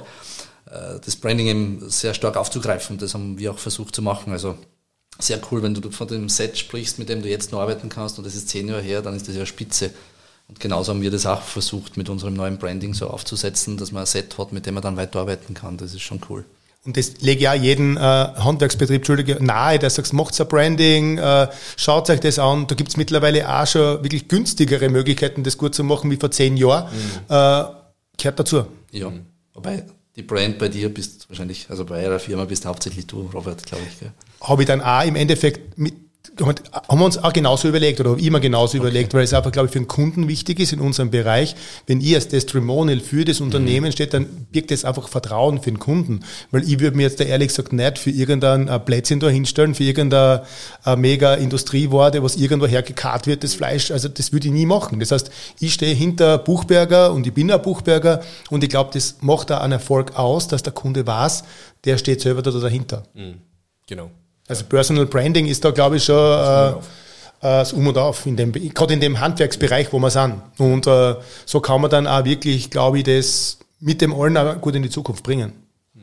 Äh, das Branding eben sehr stark aufzugreifen. Das haben wir auch versucht zu machen. Also sehr cool, wenn du von dem Set sprichst, mit dem du jetzt noch arbeiten kannst und das ist zehn Jahre her, dann ist das ja spitze. Und genauso haben wir das auch versucht, mit unserem neuen Branding so aufzusetzen, dass man ein Set hat, mit dem man dann weiterarbeiten kann. Das ist schon cool. Und das lege ich auch jeden äh, Handwerksbetrieb, Entschuldige, nahe, der sagt, macht ein Branding, äh, schaut euch das an. Da gibt's mittlerweile auch schon wirklich günstigere Möglichkeiten, das gut zu machen wie vor zehn Jahren. Mhm. Äh, gehört dazu. Ja, mhm. Wobei die Brand bei dir bist wahrscheinlich, also bei eurer Firma bist hauptsächlich du, Robert, glaube ich. Habe ich dann auch im Endeffekt mit, haben wir uns auch genauso überlegt oder habe ich immer genauso okay. überlegt, weil es einfach, glaube ich, für den Kunden wichtig ist in unserem Bereich. Wenn ihr als Testimonial für das Unternehmen mhm. steht, dann birgt das einfach Vertrauen für den Kunden. Weil ich würde mir jetzt da ehrlich gesagt nicht für irgendein Plätzchen da hinstellen, für irgendein mega Industrieware, was irgendwo hergekarrt wird, das Fleisch. Also das würde ich nie machen. Das heißt, ich stehe hinter Buchberger und ich bin ein Buchberger und ich glaube, das macht da einen Erfolg aus, dass der Kunde weiß, der steht selber da dahinter. Mhm. Genau. Also Personal Branding ist da, glaube ich, schon äh, das Um und Auf, in dem, gerade in dem Handwerksbereich, wo wir sind. Und äh, so kann man dann auch wirklich, glaube ich, das mit dem allen auch gut in die Zukunft bringen.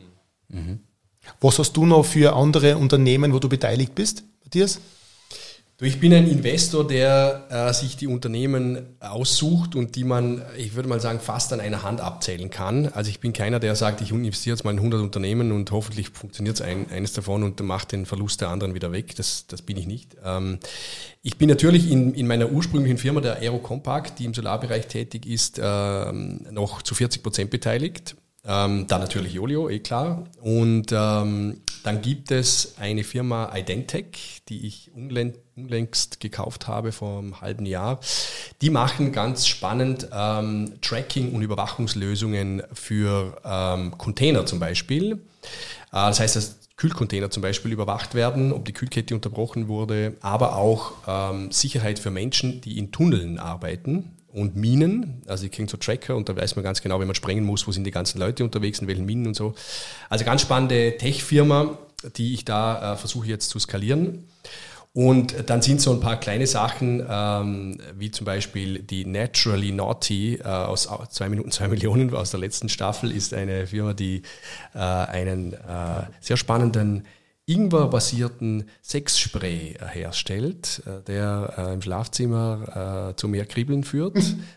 Mhm. Was hast du noch für andere Unternehmen, wo du beteiligt bist, Matthias? Du, ich bin ein Investor, der äh, sich die Unternehmen aussucht und die man, ich würde mal sagen, fast an einer Hand abzählen kann. Also ich bin keiner, der sagt, ich investiere jetzt mal in hundert Unternehmen und hoffentlich funktioniert ein, eines davon und macht den Verlust der anderen wieder weg. Das, das bin ich nicht. Ähm, ich bin natürlich in, in meiner ursprünglichen Firma, der Aero Compact, die im Solarbereich tätig ist, ähm, noch zu vierzig Prozent beteiligt. Ähm, dann natürlich Jolio, eh klar. Und ähm, dann gibt es eine Firma Identec, die ich unlängst gekauft habe vor einem halben Jahr. Die machen ganz spannend ähm, Tracking- und Überwachungslösungen für ähm, Container zum Beispiel. Äh, das heißt, dass Kühlcontainer zum Beispiel überwacht werden, ob die Kühlkette unterbrochen wurde, aber auch ähm, Sicherheit für Menschen, die in Tunneln arbeiten. Und Minen, also die kriegen so Tracker und da weiß man ganz genau, wenn man sprengen muss, wo sind die ganzen Leute unterwegs, in welchen Minen und so. Also ganz spannende Tech-Firma, die ich da äh, versuche jetzt zu skalieren. Und dann sind so ein paar kleine Sachen, ähm, wie zum Beispiel die Naturally Naughty äh, aus zwei Minuten zwei Millionen aus der letzten Staffel, ist eine Firma, die äh, einen äh, sehr spannenden Ingwer-basierten Sexspray herstellt, der äh, im Schlafzimmer äh, zu mehr Kribbeln führt.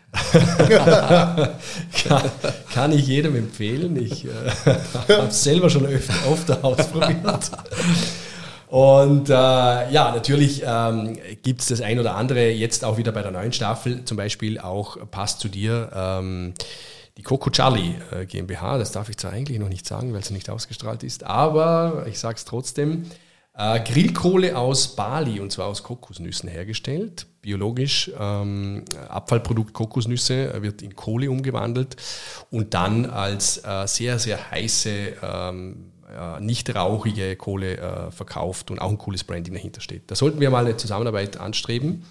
kann, kann ich jedem empfehlen. Ich äh, habe es selber schon öfter, öfter ausprobiert. Und äh, ja, natürlich ähm, gibt es das ein oder andere jetzt auch wieder bei der neuen Staffel, zum Beispiel auch Passt zu dir, ähm, die Coco Charlie äh, GmbH, das darf ich zwar eigentlich noch nicht sagen, weil sie nicht ausgestrahlt ist, aber ich sage es trotzdem, äh, Grillkohle aus Bali und zwar aus Kokosnüssen hergestellt, biologisch, ähm, Abfallprodukt Kokosnüsse wird in Kohle umgewandelt und dann als äh, sehr, sehr heiße, ähm, äh, nicht rauchige Kohle äh, verkauft und auch ein cooles Branding dahinter steht. Da sollten wir mal eine Zusammenarbeit anstreben.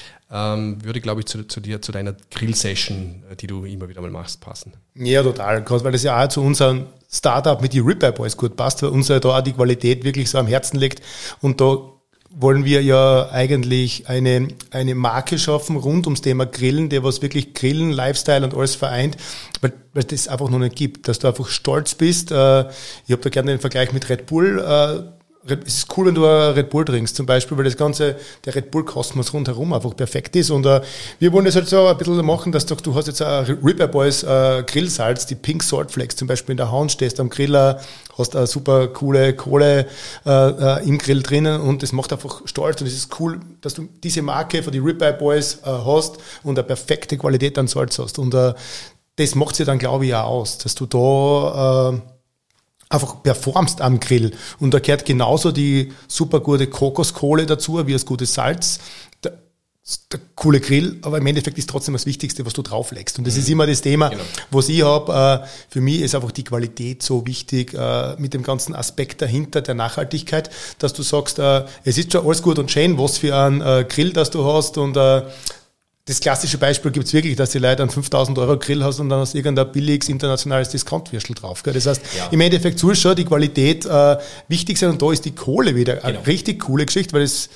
Ähm, würde, glaube ich, zu, zu dir, zu deiner Grill-Session, die du immer wieder mal machst, passen. Ja, total. Gerade weil das ja auch zu unserem Startup mit den Ribeye Boys gut passt, weil uns ja da auch die Qualität wirklich so am Herzen liegt. Und da wollen wir ja eigentlich eine, eine Marke schaffen rund ums Thema Grillen, der was wirklich Grillen, Lifestyle und alles vereint, weil, weil es das einfach noch nicht gibt, dass du einfach stolz bist. Äh, ich habe da gerne den Vergleich mit Red Bull. Äh, Es ist cool, wenn du Red Bull trinkst, zum Beispiel, weil das ganze, der Red Bull-Kosmos rundherum einfach perfekt ist. Und äh, wir wollen das halt so ein bisschen machen, dass du, du hast jetzt ein Ribeye Boys äh, Grillsalz, die Pink Salt Flakes zum Beispiel in der Hand, stehst am Griller, hast eine super coole Kohle äh, äh, im Grill drinnen und das macht einfach stolz und es ist cool, dass du diese Marke von den Ribeye Boys äh, hast und eine perfekte Qualität an Salz hast. Und äh, das macht sie dann, glaube ich, auch aus, dass du da äh, einfach performst am Grill. Und da gehört genauso die super gute Kokoskohle dazu, wie das gute Salz. Der, der coole Grill, aber im Endeffekt ist trotzdem das Wichtigste, was du drauflegst. Und das mhm. ist immer das Thema, genau. was ich habe. Äh, für mich ist einfach die Qualität so wichtig, äh, mit dem ganzen Aspekt dahinter der Nachhaltigkeit, dass du sagst, äh, es ist schon alles gut und schön, was für einen äh, Grill, das du hast und äh, das klassische Beispiel gibt's wirklich, dass die Leute einen fünftausend Euro Grill hast und dann hast du irgendein billiges internationales Discountwürstel drauf. Gell? Das heißt, ja. im Endeffekt soll schon die Qualität äh, wichtig sein und da ist die Kohle wieder genau. eine richtig coole Geschichte, weil das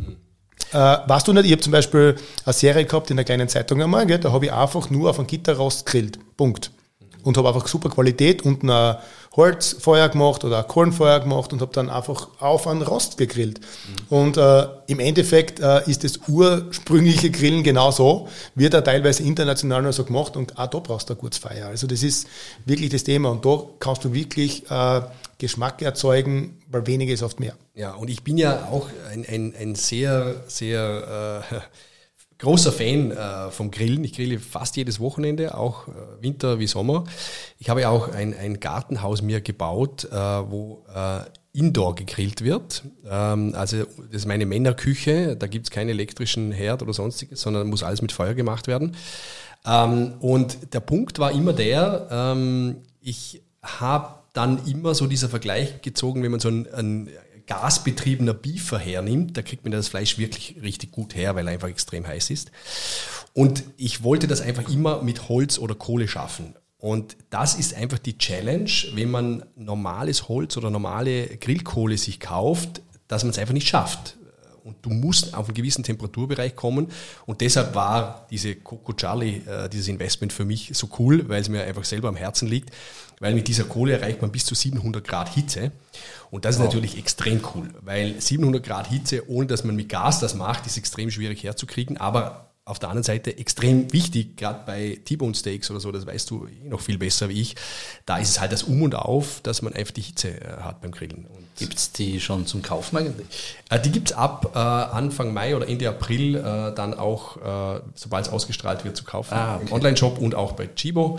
äh, weißt du nicht, ich habe zum Beispiel eine Serie gehabt in der kleinen Zeitung einmal, gell? Da habe ich einfach nur auf einen Gitterrost gegrillt. Punkt. Und habe einfach super Qualität und ein Holzfeuer gemacht oder ein Kohlenfeuer gemacht und habe dann einfach auf einen Rost gegrillt. Mhm. Und äh, im Endeffekt äh, ist das ursprüngliche Grillen genauso, wird da teilweise international noch so gemacht und auch da brauchst du ein gutes Feuer. Also das ist wirklich das Thema und da kannst du wirklich äh, Geschmack erzeugen, weil weniger ist oft mehr. Ja, und ich bin ja auch ein, ein, ein sehr, sehr... Äh, großer Fan äh, vom Grillen. Ich grille fast jedes Wochenende, auch äh, Winter wie Sommer. Ich habe ja auch ein, ein Gartenhaus mir gebaut, äh, wo äh, Indoor gegrillt wird. Ähm, also das ist meine Männerküche. Da gibt es keinen elektrischen Herd oder sonstiges, sondern muss alles mit Feuer gemacht werden. Ähm, und der Punkt war immer der, ähm, ich habe dann immer so dieser Vergleich gezogen, wenn man so ein, ein gasbetriebener Beefer hernimmt, da kriegt man das Fleisch wirklich richtig gut her, weil er einfach extrem heiß ist. Und ich wollte das einfach immer mit Holz oder Kohle schaffen. Und das ist einfach die Challenge, wenn man normales Holz oder normale Grillkohle sich kauft, dass man es einfach nicht schafft. Und du musst auf einen gewissen Temperaturbereich kommen. Und deshalb war diese Coco Charlie, äh, dieses Investment für mich so cool, weil es mir einfach selber am Herzen liegt. Weil mit dieser Kohle erreicht man bis zu siebenhundert Grad Hitze. Und das ist wow. natürlich extrem cool, weil siebenhundert Grad Hitze, ohne dass man mit Gas das macht, ist extrem schwierig herzukriegen. Aber auf der anderen Seite extrem wichtig, gerade bei T-Bone Steaks oder so, das weißt du noch viel besser wie ich, da ist es halt das Um und Auf, dass man einfach die Hitze hat beim Grillen. Gibt es die schon zum Kaufen eigentlich? Äh, die gibt es ab äh, Anfang Mai oder Ende April äh, dann auch, äh, sobald es ausgestrahlt wird, zu kaufen. Ah, okay. Im Online-Shop und auch bei Chibo.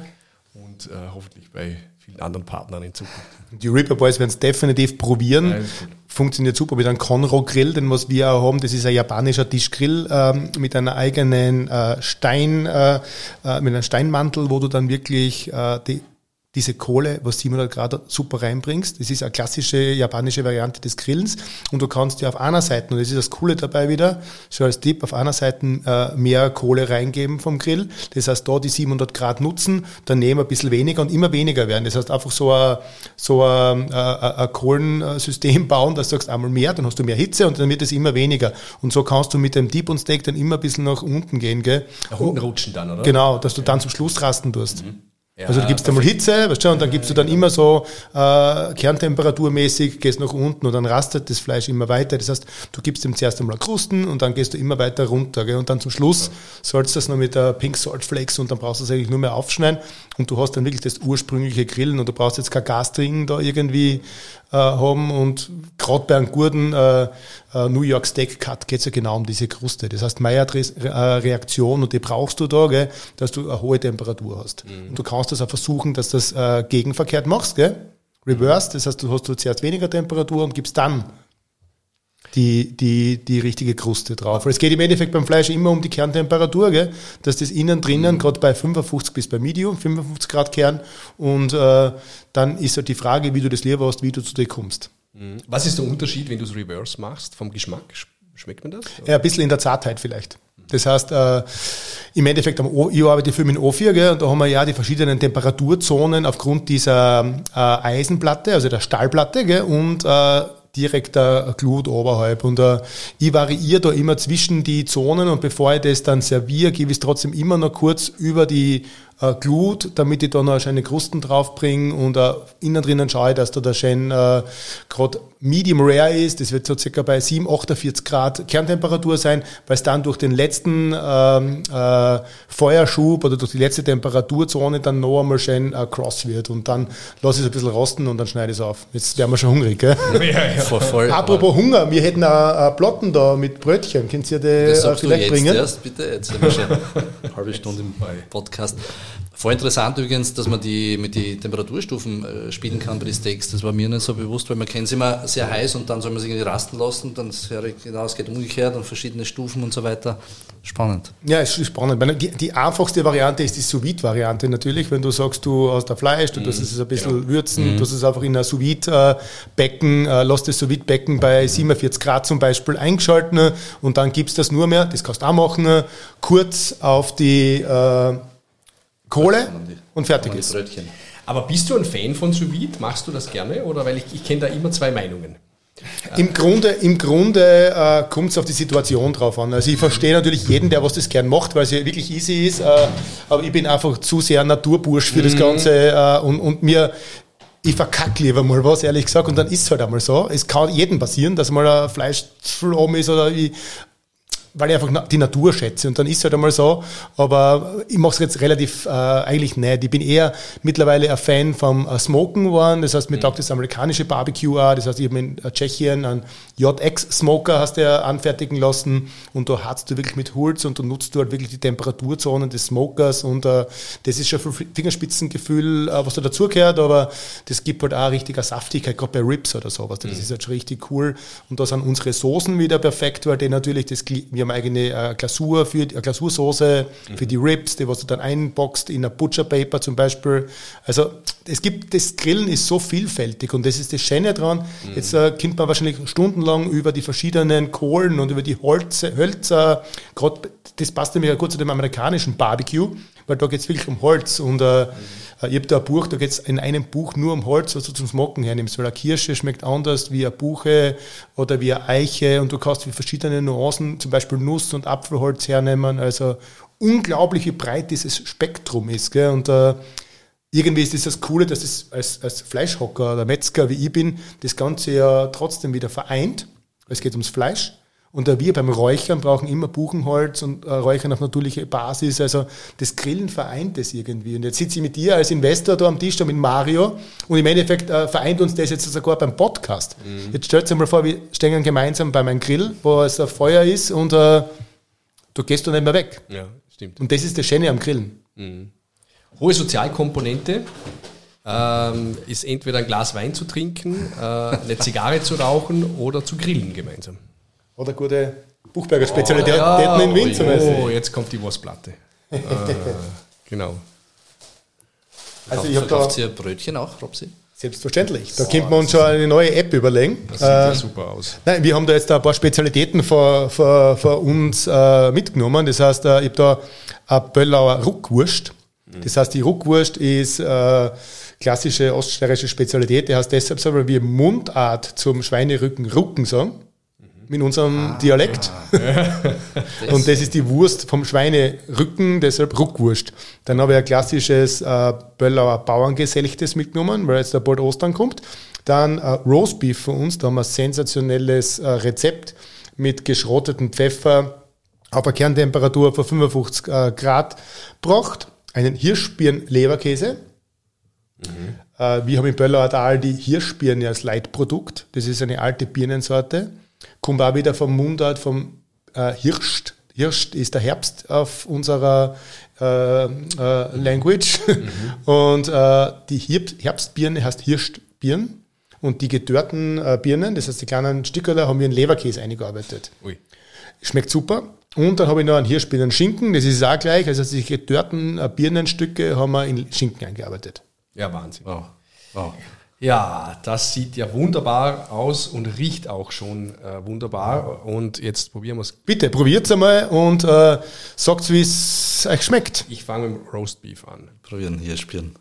und äh, hoffentlich bei vielen anderen Partnern in Zukunft. Die Reaper Boys werden es definitiv probieren. Ja, funktioniert super mit einem Conroe Grill, den was wir auch haben. Das ist ein japanischer Tischgrill ähm, mit einer eigenen äh, Stein, äh, äh, mit einem Steinmantel, wo du dann wirklich äh, die diese Kohle, was siebenhundert Grad super reinbringst. Das ist eine klassische japanische Variante des Grillens und du kannst dir auf einer Seite, und das ist das Coole dabei wieder, schon als Tipp, auf einer Seite äh, mehr Kohle reingeben vom Grill. Das heißt, da die siebenhundert Grad nutzen, daneben ein bisschen weniger und immer weniger werden. Das heißt, einfach so ein, so ein, ein, ein Kohlensystem bauen, dass du sagst, einmal mehr, dann hast du mehr Hitze und dann wird es immer weniger. Und so kannst du mit dem T-Bone Steak dann immer ein bisschen nach unten gehen. Gell? Nach unten rutschen dann, oder? Genau, dass du dann zum Schluss rasten tust. Mhm. Ja, also du gibst einmal Hitze, weißt du, und dann gibst du dann immer so äh, kerntemperaturmäßig, gehst nach unten und dann rastet das Fleisch immer weiter. Das heißt, du gibst ihm zuerst einmal Krusten und dann gehst du immer weiter runter. Gell? Und dann zum Schluss sollst du das noch mit der Pink Salt Flakes und dann brauchst du es eigentlich nur mehr aufschneiden und du hast dann wirklich das ursprüngliche Grillen und du brauchst jetzt kein Gasdringen da irgendwie äh, haben und gerade bei einem guten äh, äh, New York Steak Cut geht es ja genau um diese Kruste. Das heißt, Maillard-Reaktion und die brauchst du da, gell, dass du eine hohe Temperatur hast. Mhm. Und du kannst das auch versuchen, dass du das äh, gegenverkehrt machst, gell? Reverse, das heißt, du hast du zuerst weniger Temperatur und gibst dann die, die, die richtige Kruste drauf. Weil es geht im Endeffekt beim Fleisch immer um die Kerntemperatur, gell? Dass das innen drinnen, mhm. gerade bei fünfundfünfzig bis bei Medium, fünfundfünfzig Grad Kern und äh, dann ist halt die Frage, wie du das lieber hast, wie du zu dir kommst. Mhm. Was ist der Unterschied, wenn du es reverse machst, vom Geschmack? Schmeckt man das? Ja, ein bisschen in der Zartheit vielleicht. Das heißt, äh, im Endeffekt, am o, ich arbeite viel mit dem O vier, gell, und da haben wir ja die verschiedenen Temperaturzonen aufgrund dieser äh, Eisenplatte, also der Stahlplatte, gell, und äh, direkt der Glut oberhalb. Und äh, ich variiere da immer zwischen die Zonen und bevor ich das dann serviere, gebe ich es trotzdem immer noch kurz über die äh, Glut, damit ich da noch schöne Krusten drauf bringe und äh, innen drinnen schaue ich, dass da der schön äh, gerade Medium Rare ist. Das wird so circa bei sieben, achtundvierzig Grad Kerntemperatur sein, weil es dann durch den letzten ähm, äh, Feuerschub oder durch die letzte Temperaturzone dann noch einmal schön äh, cross wird und dann lasse ich es ein bisschen rosten und dann schneide ich es auf. Jetzt werden wir schon hungrig, gell? Ja, ja. Voll, voll. Apropos Hunger, wir hätten auch Platten da mit Brötchen. Könnt ihr die das sagst vielleicht du jetzt bringen? Erst, bitte, jetzt sind wir schon eine halbe Stunde im Podcast. Voll interessant übrigens, dass man die mit den Temperaturstufen äh, spielen kann bei den Steaks. Das war mir nicht so bewusst, weil man kennt es immer sehr heiß und dann soll man sich irgendwie rasten lassen. Dann genau, es geht umgekehrt und verschiedene Stufen und so weiter. Spannend. Ja, es ist spannend. Die, die einfachste Variante ist die Sous-Vide-Variante natürlich, wenn du sagst, du hast ein Fleisch, du tust es ein bisschen genau. würzen, mhm. du tust es einfach in ein Sous-Vide-Becken, äh, lass das Sous-Vide-Becken bei siebenundvierzig Grad zum Beispiel eingeschalten und dann gibst du das nur mehr, das kannst du auch machen, kurz auf die äh, Kohle und fertig ist. Aber bist du ein Fan von Sous-Vide? Machst du das gerne? Oder weil ich, ich kenne da immer zwei Meinungen. Im Grunde, im Grunde äh, kommt es auf die Situation drauf an. Also ich verstehe natürlich jeden, der was das gern macht, weil es ja wirklich easy ist. Äh, aber ich bin einfach zu sehr Naturbursch für das Ganze äh, und, und mir ich verkacke lieber mal was, ehrlich gesagt, und dann ist es halt einmal so. Es kann jedem passieren, dass mal ein Fleisch zu oben ist oder ich, weil ich einfach die Natur schätze und dann ist es halt einmal so, aber ich mache es jetzt relativ äh, eigentlich nicht. Ich bin eher mittlerweile ein Fan vom äh, Smoken geworden, das heißt, mir taugt das amerikanische Barbecue auch, das heißt, ich habe in äh, Tschechien einen J X-Smoker hast du anfertigen lassen und da hatst du wirklich mit Holz und da nutzt du halt wirklich die Temperaturzonen des Smokers und äh, das ist schon ein Fingerspitzengefühl, äh, was da dazugehört, aber das gibt halt auch richtiger Saftigkeit, gerade bei Ribs oder sowas, das mhm. ist halt schon richtig cool und da sind unsere Soßen wieder perfekt, weil die natürlich das wir haben eigene äh, Glasur für die, äh, Glasursoße mhm. für die Ribs, die was du dann einboxt in ein Butcher Paper zum Beispiel. Also es gibt, das Grillen ist so vielfältig und das ist das Schöne dran. Mhm. Jetzt äh, kommt man wahrscheinlich stundenlang über die verschiedenen Kohlen und über die Holze, Hölzer. Gerade das passt nämlich auch gut zu dem amerikanischen Barbecue, weil da geht es wirklich um Holz und äh, mhm. ich habe da ein Buch, da geht es in einem Buch nur um Holz, was du zum Smoken hernimmst, weil eine Kirsche schmeckt anders wie eine Buche oder wie eine Eiche und du kannst wie verschiedene Nuancen, zum Beispiel Nuss- und Apfelholz hernehmen, also unglaublich wie breit dieses Spektrum ist, gell? Und äh, irgendwie ist das das Coole, dass es als, als Fleischhocker oder Metzger, wie ich bin, das Ganze ja trotzdem wieder vereint, es geht ums Fleisch. Und wir beim Räuchern brauchen immer Buchenholz und äh, Räuchern auf natürliche Basis. Also das Grillen vereint das irgendwie. Und jetzt sitze ich mit dir als Investor da am Tisch, da mit Mario. Und im Endeffekt äh, vereint uns das jetzt sogar beim Podcast. Mhm. Jetzt stellt euch mal vor, wir stehen gemeinsam bei meinem Grill, wo es ein Feuer ist und äh, du gehst da nicht mehr weg. Ja, stimmt. Und das ist das Schöne am Grillen. Mhm. hohe Sozialkomponente. Ähm, ist entweder ein Glas Wein zu trinken, äh, eine Zigarre zu rauchen oder zu grillen gemeinsam. Oder gute Buchberger Spezialitäten oh, ja, in Wien oh, zum Beispiel. Oh, jetzt kommt die Wurstplatte. äh, genau. Also ich habe da Verkauft ihr Brötchen auch, Robsi? Selbstverständlich. Da oh, könnte man uns schon eine neue App überlegen. Das sieht ja äh, super aus. Nein, wir haben da jetzt ein paar Spezialitäten vor, vor, vor uns äh, mitgenommen. Das heißt, äh, ich habe da eine Böllauer Ruckwurst. Mhm. Das heißt, die Ruckwurst ist äh, klassische oststeirische Spezialität. Die heißt deshalb so, weil wir Mundart zum Schweinerücken Rucken sagen. In unserem ah, Dialekt. Ja. Und das ist die Wurst vom Schweinerücken, deshalb Ruckwurst. Dann habe ich ein klassisches äh, Böllauer Bauerngeselchtes mitgenommen, weil jetzt der bald Ostern kommt. Dann äh, Roastbeef von uns, da haben wir ein sensationelles äh, Rezept mit geschrottetem Pfeffer auf eine Kerntemperatur von fünfundfünfzig äh, Grad gebracht. Einen Hirschbirn-Leberkäse. Mhm. Äh, wir haben im Böllauer Tal die Hirschbirne als Leitprodukt. Das ist eine alte Birnensorte. Kommt auch wieder vom Mundart, vom äh, Hirscht. Hirscht ist der Herbst auf unserer äh, äh, Language. Mhm. Und äh, die Herbstbirne heißt Hirschbirn. Und die gedörrten äh, Birnen, das heißt die kleinen Stückerl, haben wir in Leberkäse eingearbeitet. Ui. Schmeckt super. Und dann habe ich noch einen Hirschbirnen-Schinken, das ist auch gleich. Also die gedörrten äh, Birnenstücke haben wir in Schinken eingearbeitet. Ja, Wahnsinn. Oh. Oh. Ja, das sieht ja wunderbar aus und riecht auch schon äh, wunderbar. Und jetzt probieren wir es. Bitte, probiert es einmal und äh, sagt, wie es euch schmeckt. Ich fange mit dem Roastbeef an. Probieren, hier spüren.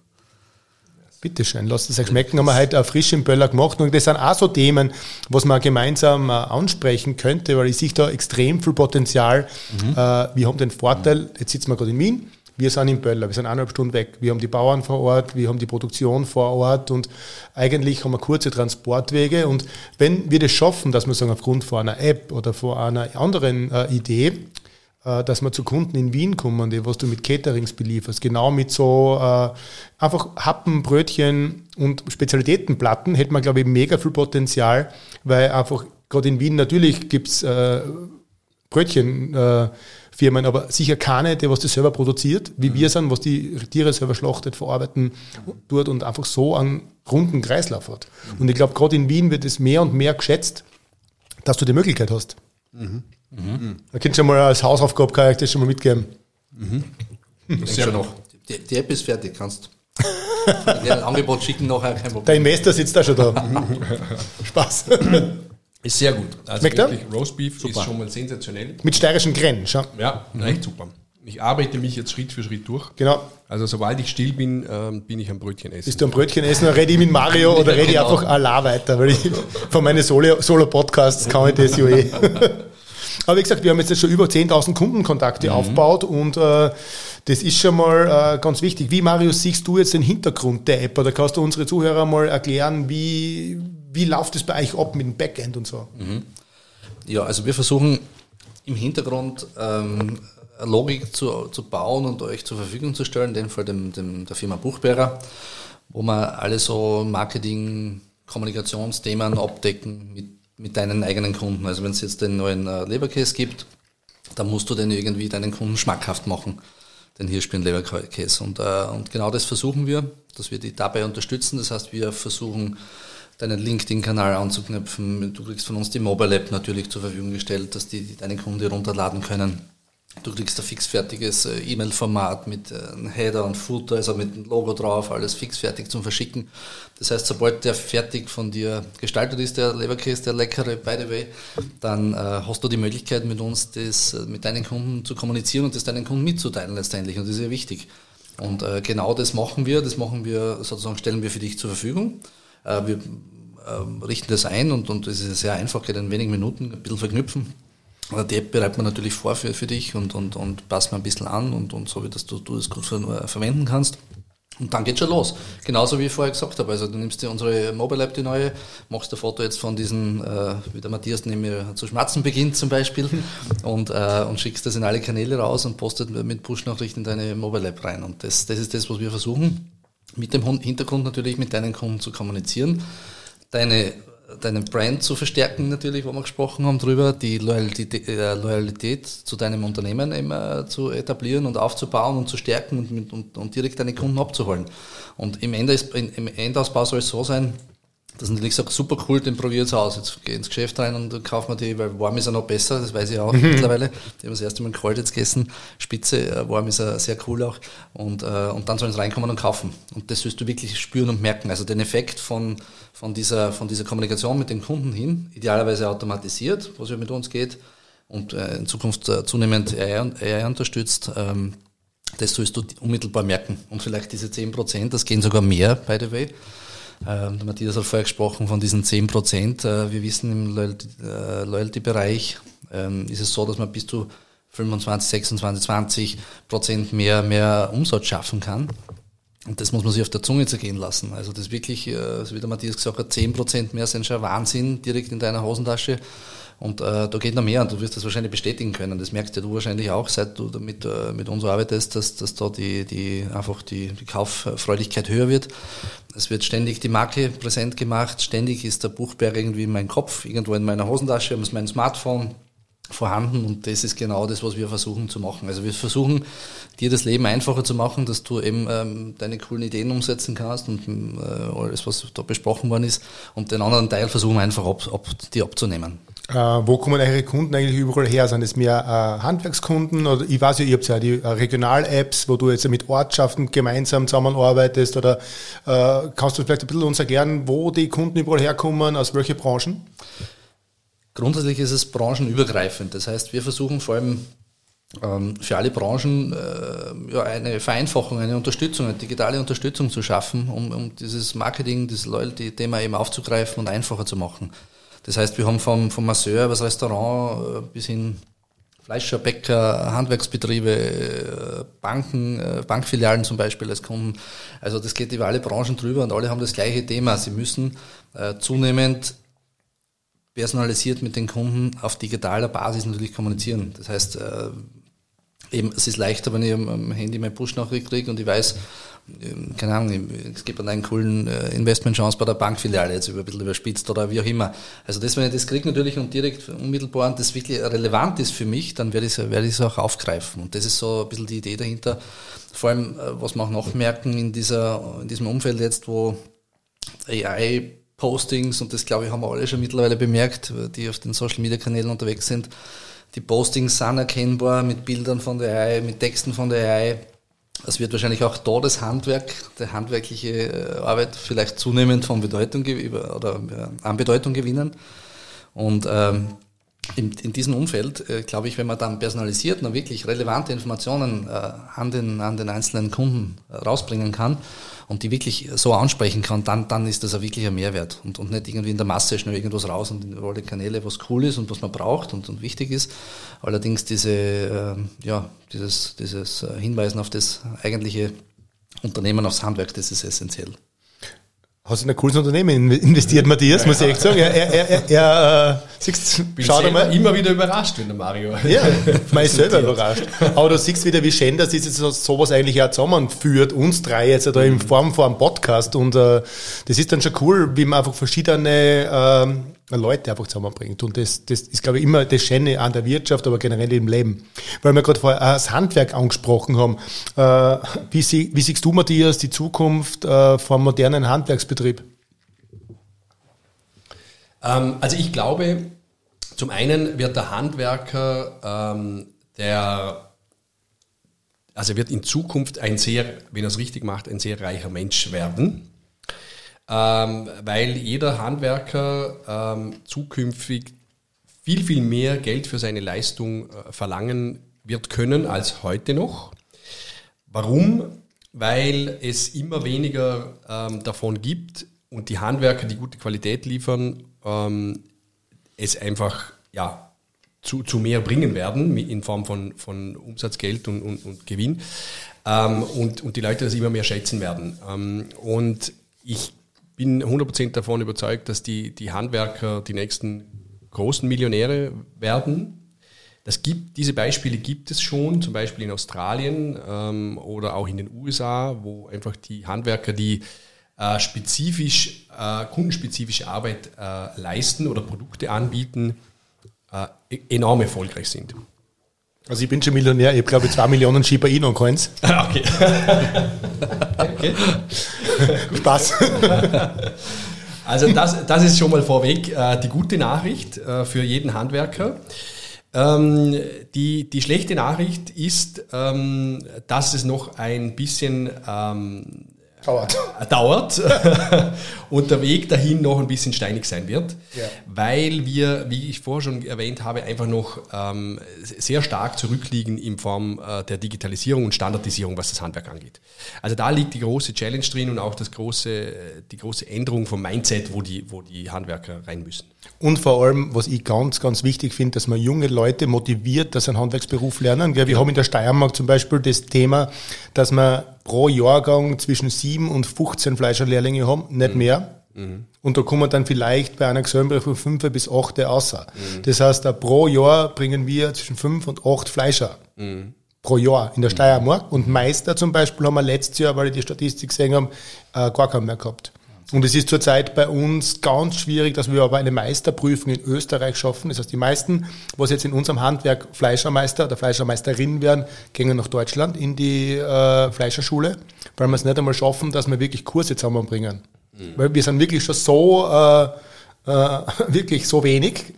Bitte schön, lasst es euch schmecken. Haben wir heute auch frisch im Böller gemacht. Und das sind auch so Themen, was man gemeinsam äh, ansprechen könnte, weil ich sehe da extrem viel Potenzial. Mhm. Äh, wir haben den Vorteil, jetzt sitzen wir gerade in Wien, wir sind im Böller, wir sind eineinhalb Stunden weg. Wir haben die Bauern vor Ort, wir haben die Produktion vor Ort und eigentlich haben wir kurze Transportwege. Und wenn wir das schaffen, dass wir sagen, aufgrund von einer App oder von einer anderen äh, Idee, äh, dass wir zu Kunden in Wien kommen, die was du mit Caterings belieferst, genau mit so äh, einfach Happen, Brötchen und Spezialitätenplatten, hätte man, glaube ich, mega viel Potenzial, weil einfach gerade in Wien natürlich gibt es äh, Brötchen, äh, Firmen, aber sicher keine, die was das selber produziert, wie mhm. wir sind, was die Tiere selber schlachtet, verarbeiten tut und einfach so einen runden Kreislauf hat. Mhm. Und ich glaube, gerade in Wien wird es mehr und mehr geschätzt, dass du die Möglichkeit hast. Mhm. Mhm. Da könnt ihr schon mal als Hausaufgabe, kann ich das schon mal mitgeben. Mhm. Das ja noch. Die, die App ist fertig, kannst dir ein Angebot schicken nachher, kein Problem. Der Investor sitzt da schon da. Spaß. Ist sehr gut. Also Schmeckt wirklich, Roastbeef ist schon mal sensationell. Mit steirischen Grennen, schau. Ja, mhm. echt super. Ich arbeite mich jetzt Schritt für Schritt durch. Genau. Also sobald ich still bin, ähm, bin ich am Brötchen essen. Bist du am Brötchen essen, dann rede ich mit Mario oder rede ich genau. einfach allein weiter, weil ich von meinen Solo-Podcasts kann ich das ja eh. Aber wie gesagt, wir haben jetzt schon über zehntausend Kundenkontakte mhm. aufgebaut und äh, das ist schon mal äh, ganz wichtig. Wie, Marius, siehst du jetzt den Hintergrund der App? Oder kannst du unsere Zuhörer mal erklären, wie, wie läuft es bei euch ab mit dem Backend und so? Mhm. Ja, also wir versuchen im Hintergrund ähm, eine Logik zu, zu bauen und euch zur Verfügung zu stellen, in dem Fall dem, dem, der Firma Buchberger, wo wir alle so Marketing, Kommunikationsthemen abdecken mit mit deinen eigenen Kunden. Also wenn es jetzt den neuen äh, Leberkäse gibt, dann musst du den irgendwie deinen Kunden schmackhaft machen, den Hirschbirn-Leberkäse. Und, äh, und genau das versuchen wir, dass wir die dabei unterstützen. Das heißt, wir versuchen, deinen LinkedIn-Kanal anzuknüpfen. Du kriegst von uns die Mobile App natürlich zur Verfügung gestellt, dass die, die deine Kunden runterladen können. Du kriegst ein fixfertiges äh, E-Mail-Format mit äh, einem Header und Footer, also mit einem Logo drauf, alles fixfertig zum Verschicken. Das heißt, sobald der fertig von dir gestaltet ist, der Leberkäse, der leckere, by the way, dann äh, hast du die Möglichkeit mit uns, das äh, mit deinen Kunden zu kommunizieren und das deinen Kunden mitzuteilen letztendlich. Und das ist ja wichtig. Und äh, genau das machen wir, das machen wir, sozusagen stellen wir für dich zur Verfügung. Äh, wir äh, richten das ein und, und das ist sehr einfach, geht in wenigen Minuten, ein bisschen verknüpfen. Die App bereitet man natürlich vor für, für dich und, und, und passt man ein bisschen an und, und so, wie dass du, du das gut ver, verwenden kannst. Und dann geht's schon los. Genauso wie ich vorher gesagt habe. Also du nimmst dir unsere Mobile App, die neue, machst ein Foto jetzt von diesen, äh, wie der Matthias neben mir zu schmatzen beginnt zum Beispiel und, äh, und schickst das in alle Kanäle raus und postet mit Push-Nachrichten in deine Mobile App rein. Und das, das ist das, was wir versuchen, mit dem Hintergrund natürlich mit deinen Kunden zu kommunizieren. Deine deinen Brand zu verstärken natürlich, wo wir gesprochen haben drüber, die Loyalität, äh, Loyalität zu deinem Unternehmen immer zu etablieren und aufzubauen und zu stärken und, mit, und, und direkt deine Kunden abzuholen. Und im, Ende ist, im Endausbau soll es so sein, dass ich natürlich sage, super cool, den probiere ich jetzt aus. Jetzt gehe ich ins Geschäft rein und kaufe mir die, weil warm ist er noch besser, das weiß ich auch mhm. mittlerweile. Die haben das erste Mal kalt jetzt gegessen. Spitze, warm ist er sehr cool auch. Und, äh, und dann sollen sie reinkommen und kaufen. Und das wirst du wirklich spüren und merken. Also den Effekt von, von, dieser, von dieser Kommunikation mit dem Kunden hin, idealerweise automatisiert, was ja mit uns geht, und äh, in Zukunft äh, zunehmend A I unterstützt, ähm, das sollst du unmittelbar merken. Und vielleicht diese zehn Prozent, das gehen sogar mehr, by the way. Ähm, der Matthias hat vorher gesprochen von diesen zehn Prozent. Äh, wir wissen, im Loyalty, äh, Loyalty-Bereich ähm, ist es so, dass man bis zu fünfundzwanzig, sechsundzwanzig, zwanzig Prozent mehr, mehr Umsatz schaffen kann. Und das muss man sich auf der Zunge zergehen lassen. Also das wirklich, äh, so wie der Matthias gesagt hat, zehn Prozent mehr sind schon Wahnsinn direkt in deiner Hosentasche. Und äh, da geht noch mehr und du wirst das wahrscheinlich bestätigen können. Das merkst ja du wahrscheinlich auch, seit du damit äh, mit uns arbeitest, dass, dass da die, die einfach die, die Kauffreudigkeit höher wird. Es wird ständig die Marke präsent gemacht, ständig ist der Buchberg irgendwie in meinem Kopf, irgendwo in meiner Hosentasche, ist mein Smartphone vorhanden und das ist genau das, was wir versuchen zu machen. Also wir versuchen, dir das Leben einfacher zu machen, dass du eben ähm, deine coolen Ideen umsetzen kannst und äh, alles, was da besprochen worden ist, und den anderen Teil versuchen wir einfach ab, ab, die abzunehmen. Äh, wo kommen eure Kunden eigentlich überall her? Sind es mehr äh, Handwerkskunden? Oder ich weiß ja, ihr habt ja die äh, Regional-Apps, wo du jetzt mit Ortschaften gemeinsam zusammenarbeitest. Oder äh, kannst du vielleicht ein bisschen uns erklären, wo die Kunden überall herkommen, aus welchen Branchen? Grundsätzlich ist es branchenübergreifend. Das heißt, wir versuchen vor allem ähm, für alle Branchen äh, ja, eine Vereinfachung, eine Unterstützung, eine digitale Unterstützung zu schaffen, um, um dieses Marketing, dieses Loyalty-Thema eben aufzugreifen und einfacher zu machen. Das heißt, wir haben vom, vom Masseur über das Restaurant bis hin Fleischer, Bäcker, Handwerksbetriebe, Banken, Bankfilialen zum Beispiel als Kunden. Also das geht über alle Branchen drüber und alle haben das gleiche Thema. Sie müssen äh, zunehmend personalisiert mit den Kunden auf digitaler Basis natürlich kommunizieren. Das heißt, äh, eben, es ist leichter, wenn ich am Handy meine Push-Nachricht kriege und ich weiß, keine Ahnung, es gibt einen coolen Investmentchance bei der Bankfiliale, jetzt über ein bisschen überspitzt oder wie auch immer. Also das, wenn ich das kriege natürlich und direkt unmittelbar und das wirklich relevant ist für mich, dann werde ich es werde ich es auch aufgreifen. Und das ist so ein bisschen die Idee dahinter. Vor allem, was wir auch noch merken in dieser, in diesem Umfeld jetzt, wo A I-Postings, und das glaube ich haben wir alle schon mittlerweile bemerkt, die auf den Social-Media-Kanälen unterwegs sind, die Postings sind erkennbar mit Bildern von der A I, mit Texten von der A I. Es wird wahrscheinlich auch da das Handwerk, die handwerkliche Arbeit vielleicht zunehmend von Bedeutung oder an Bedeutung gewinnen. Und ähm, in, in diesem Umfeld, äh, glaube ich, wenn man dann personalisiert und wirklich relevante Informationen äh, an, den, an den einzelnen Kunden äh, rausbringen kann und die wirklich so ansprechen kann, dann, dann ist das ein wirklicher Mehrwert und, und nicht irgendwie in der Masse schnell irgendwas raus und in alle Kanäle, was cool ist und was man braucht und, und wichtig ist. Allerdings diese, äh, ja, dieses, dieses Hinweisen auf das eigentliche Unternehmen, aufs Handwerk, das ist essentiell. Hast du in ein cooles Unternehmen investiert, Matthias, muss ich echt sagen. Er, er, er, er äh, siehst, schau dir mal. Immer wieder überrascht, wenn der Mario. Ja, man ist selber überrascht. Aber du siehst wieder, wie schön das ist, jetzt sowas eigentlich auch zusammenführt, uns drei jetzt da in Form von einem Podcast. Und äh, das ist dann schon cool, wie man einfach verschiedene ähm, Leute einfach zusammenbringt. Und das, das ist, glaube ich, immer das Schöne an der Wirtschaft, aber generell im Leben. Weil wir gerade vorher das Handwerk angesprochen haben. Äh, wie, sie, wie siehst du, Matthias, die Zukunft äh, vom modernen Handwerksbetrieb? Ähm, also ich glaube, zum einen wird der Handwerker, ähm, der, also wird in Zukunft ein sehr, wenn er es richtig macht, ein sehr reicher Mensch werden. Ähm, weil jeder Handwerker ähm, zukünftig viel, viel mehr Geld für seine Leistung äh, verlangen wird können als heute noch. Warum? Weil es immer weniger ähm, davon gibt und die Handwerker, die gute Qualität liefern, ähm, es einfach ja, zu, zu mehr bringen werden in Form von, von Umsatzgeld und, und, und Gewinn ähm, und, und die Leute das immer mehr schätzen werden. Ähm, und ich bin hundert Prozent davon überzeugt, dass die, die Handwerker die nächsten großen Millionäre werden. Das gibt, diese Beispiele gibt es schon, zum Beispiel in Australien ähm, oder auch in den U S A, wo einfach die Handwerker, die äh, spezifisch, äh, kundenspezifische Arbeit äh, leisten oder Produkte anbieten, äh, enorm erfolgreich sind. Also ich bin schon Millionär, ich habe glaube ich zwei Millionen Shiba Inu Coins. Okay. Okay. Spaß. Also das, das ist schon mal vorweg äh, die gute Nachricht äh, für jeden Handwerker. Ähm, die, die schlechte Nachricht ist, ähm, dass es noch ein bisschen ähm, dauert, dauert und der Weg dahin noch ein bisschen steinig sein wird, ja. Weil wir, wie ich vorher schon erwähnt habe, einfach noch ähm, sehr stark zurückliegen in Form äh, der Digitalisierung und Standardisierung, was das Handwerk angeht. Also da liegt die große Challenge drin und auch das große, die große Änderung vom Mindset, wo die, wo die Handwerker rein müssen. Und vor allem, was ich ganz, ganz wichtig finde, dass man junge Leute motiviert, dass sie einen Handwerksberuf lernen. Wir haben in der Steiermark zum Beispiel das Thema, dass wir pro Jahrgang zwischen sieben und fünfzehn Fleischerlehrlinge haben, nicht mhm. mehr. Mhm. Und da kommen dann vielleicht bei einer Gesamtbereich von fünf bis acht raus. Mhm. Das heißt, pro Jahr bringen wir zwischen fünf und acht Fleischer. Mhm. Pro Jahr in der Steiermark. Und Meister zum Beispiel haben wir letztes Jahr, weil ich die Statistik gesehen habe, gar keinen mehr gehabt. Und es ist zurzeit bei uns ganz schwierig, dass wir aber eine Meisterprüfung in Österreich schaffen. Das heißt, die meisten, was jetzt in unserem Handwerk Fleischermeister oder Fleischermeisterin werden, gehen nach Deutschland in die äh, Fleischerschule, weil wir es nicht einmal schaffen, dass wir wirklich Kurse zusammenbringen. Mhm. Weil wir sind wirklich schon so, äh, äh, wirklich so wenig,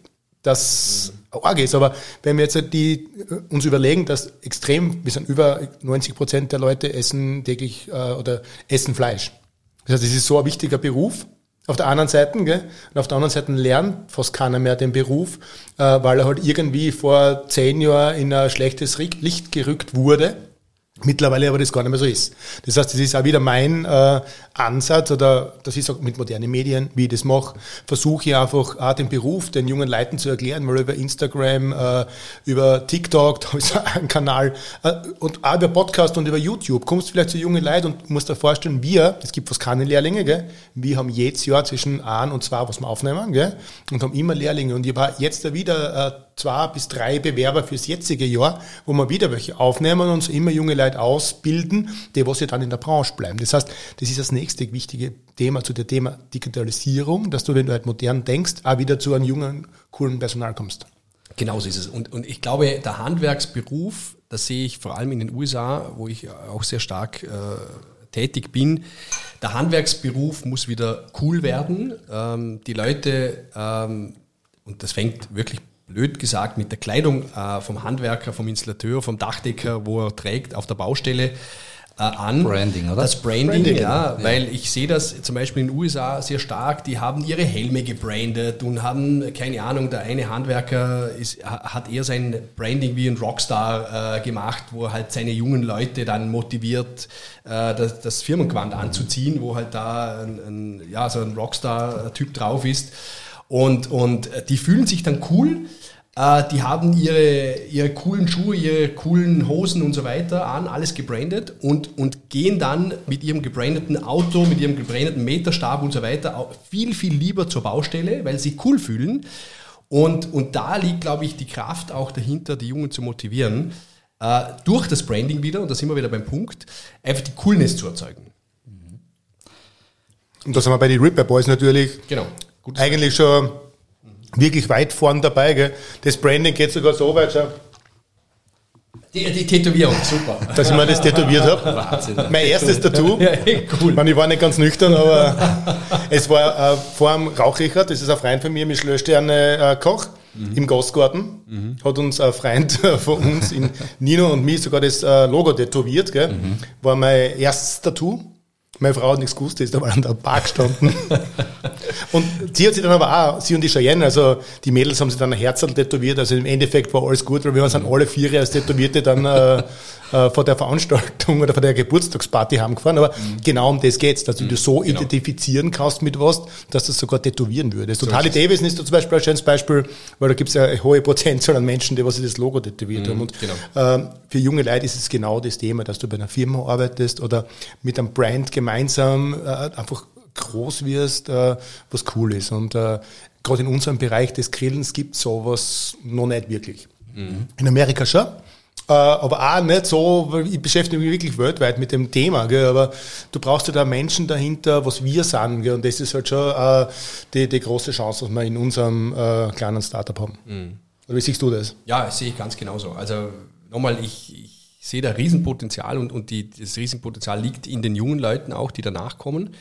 dass mhm. arg ist. Aber wenn wir jetzt die, uns überlegen, dass extrem, wir sind über neunzig Prozent der Leute essen täglich äh, oder essen Fleisch. Das heißt, es ist so ein wichtiger Beruf. Auf der anderen Seite, gell? Und auf der anderen Seite lernt fast keiner mehr den Beruf, äh, weil er halt irgendwie vor zehn Jahren in ein schlechtes Licht gerückt wurde. Mittlerweile aber das gar nicht mehr so ist. Das heißt, das ist auch wieder mein äh, Ansatz, oder das ist auch mit modernen Medien, wie ich das mache, versuche ich einfach auch den Beruf den jungen Leuten zu erklären, weil über Instagram, äh, über TikTok, da ist ein Kanal, äh, und auch über Podcast und über YouTube kommst du vielleicht zu jungen Leuten und musst dir vorstellen, wir, es gibt fast keine Lehrlinge, gell? Wir haben jedes Jahr zwischen ein und zwei, was wir aufnehmen, gell? Und haben immer Lehrlinge, und ich habe jetzt da wieder äh, zwei bis drei Bewerber fürs jetzige Jahr, wo wir wieder welche aufnehmen und so immer junge Leute ausbilden, die was ja dann in der Branche bleiben. Das heißt, das ist das nächste wichtige Thema zu dem Thema Digitalisierung, dass du, wenn du halt modern denkst, auch wieder zu einem jungen, coolen Personal kommst. Genauso ist es. Und, und ich glaube, der Handwerksberuf, das sehe ich vor allem in den U S A, wo ich auch sehr stark äh, tätig bin, der Handwerksberuf muss wieder cool werden. Ähm, die Leute, ähm, und das fängt wirklich blöd gesagt, mit der Kleidung äh, vom Handwerker, vom Installateur, vom Dachdecker, wo er trägt auf der Baustelle äh, an. Branding, oder? Das Branding, Branding ja, ja, weil ich sehe das zum Beispiel in den U S A sehr stark, die haben ihre Helme gebrandet und haben, keine Ahnung, der eine Handwerker ist, hat eher sein Branding wie ein Rockstar äh, gemacht, wo er halt seine jungen Leute dann motiviert, äh, das, das Firmengewand anzuziehen, wo halt da ein, ein, ja, so ein Rockstar-Typ drauf ist. Und, und die fühlen sich dann cool, äh, die haben ihre, ihre coolen Schuhe, ihre coolen Hosen und so weiter an, alles gebrandet, und, und gehen dann mit ihrem gebrandeten Auto, mit ihrem gebrandeten Meterstab und so weiter auch viel, viel lieber zur Baustelle, weil sie cool fühlen. Und, und da liegt, glaube ich, die Kraft auch dahinter, die Jungen zu motivieren, äh, durch das Branding wieder, und da sind wir wieder beim Punkt, einfach die Coolness zu erzeugen. Und da sind wir bei den Ripper Boys natürlich. Genau. Gutes eigentlich schon wirklich weit vorn dabei. Gell? Das Branding geht sogar so weit schon. Die, die Tätowierung, super. Dass ich mir das tätowiert habe. Wahnsinn. Mein erstes Tattoo. Ja, cool. Ich, meine, ich war nicht ganz nüchtern, aber es war äh, vor dem Rauchrichter, das ist ein Freund von mir, Michelin-Sterne-Koch mhm. im Gastgarten. Mhm. Hat uns ein Freund von uns, in Nino und mich, sogar das äh, Logo tätowiert. Gell? Mhm. War mein erstes Tattoo. Meine Frau hat nichts gewusst, die ist aber an der Bar gestanden. Und sie hat sich dann aber auch, sie und die Cheyenne, also die Mädels haben sich dann ein Herzl tätowiert, also im Endeffekt war alles gut, weil wir sind alle vier als Tätowierte dann äh, äh, vor der Veranstaltung oder vor der Geburtstagsparty heimgefahren, aber mhm. genau um das geht's, dass du mhm. dich so genau. identifizieren kannst mit was, dass du es sogar tätowieren würdest. Und Harley Davidson ist da zum Beispiel ein schönes Beispiel, weil da gibt es ja eine hohe Prozentzahl an Menschen, die was sich das Logo tätowiert mhm. haben. Und genau. ähm, für junge Leute ist es genau das Thema, dass du bei einer Firma arbeitest oder mit einem Brand gemeinsam äh, einfach groß wirst, äh, was cool ist. Und äh, gerade in unserem Bereich des Grillens gibt es sowas noch nicht wirklich. Mhm. In Amerika schon, äh, aber auch nicht so, weil ich beschäftige mich wirklich weltweit mit dem Thema, gell, aber du brauchst ja da Menschen dahinter, was wir sind, gell, und das ist halt schon äh, die, die große Chance, was wir in unserem äh, kleinen Startup haben. Mhm. Oder wie siehst du das? Ja, das sehe ich ganz genauso. Also nochmal, ich, ich sehe da Riesenpotenzial und, und die, das Riesenpotenzial liegt in den jungen Leuten auch, die danach kommen.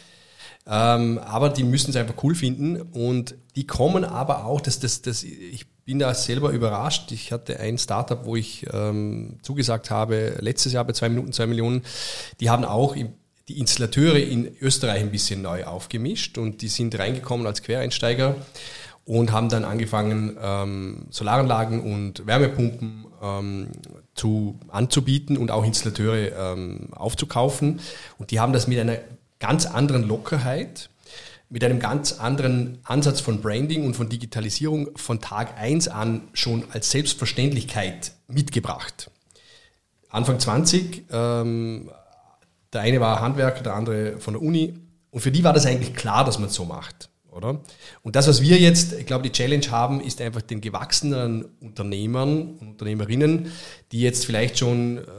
Ähm, aber die müssen es einfach cool finden und die kommen aber auch, das, das, das, ich bin da selber überrascht. Ich hatte ein Startup, wo ich ähm, zugesagt habe, letztes Jahr bei zwei Minuten, zwei Millionen, die haben auch im, die Installateure in Österreich ein bisschen neu aufgemischt und die sind reingekommen als Quereinsteiger und haben dann angefangen, ähm, Solaranlagen und Wärmepumpen ähm, zu, anzubieten und auch Installateure ähm, aufzukaufen. Und die haben das mit einer ganz anderen Lockerheit, mit einem ganz anderen Ansatz von Branding und von Digitalisierung von Tag eins an schon als Selbstverständlichkeit mitgebracht. Anfang zwanzig, ähm, der eine war Handwerker, der andere von der Uni und für die war das eigentlich klar, dass man es so macht. Oder? Und das, was wir jetzt, ich glaube, die Challenge haben, ist einfach den gewachsenen Unternehmern und Unternehmerinnen, die jetzt vielleicht schon ähm,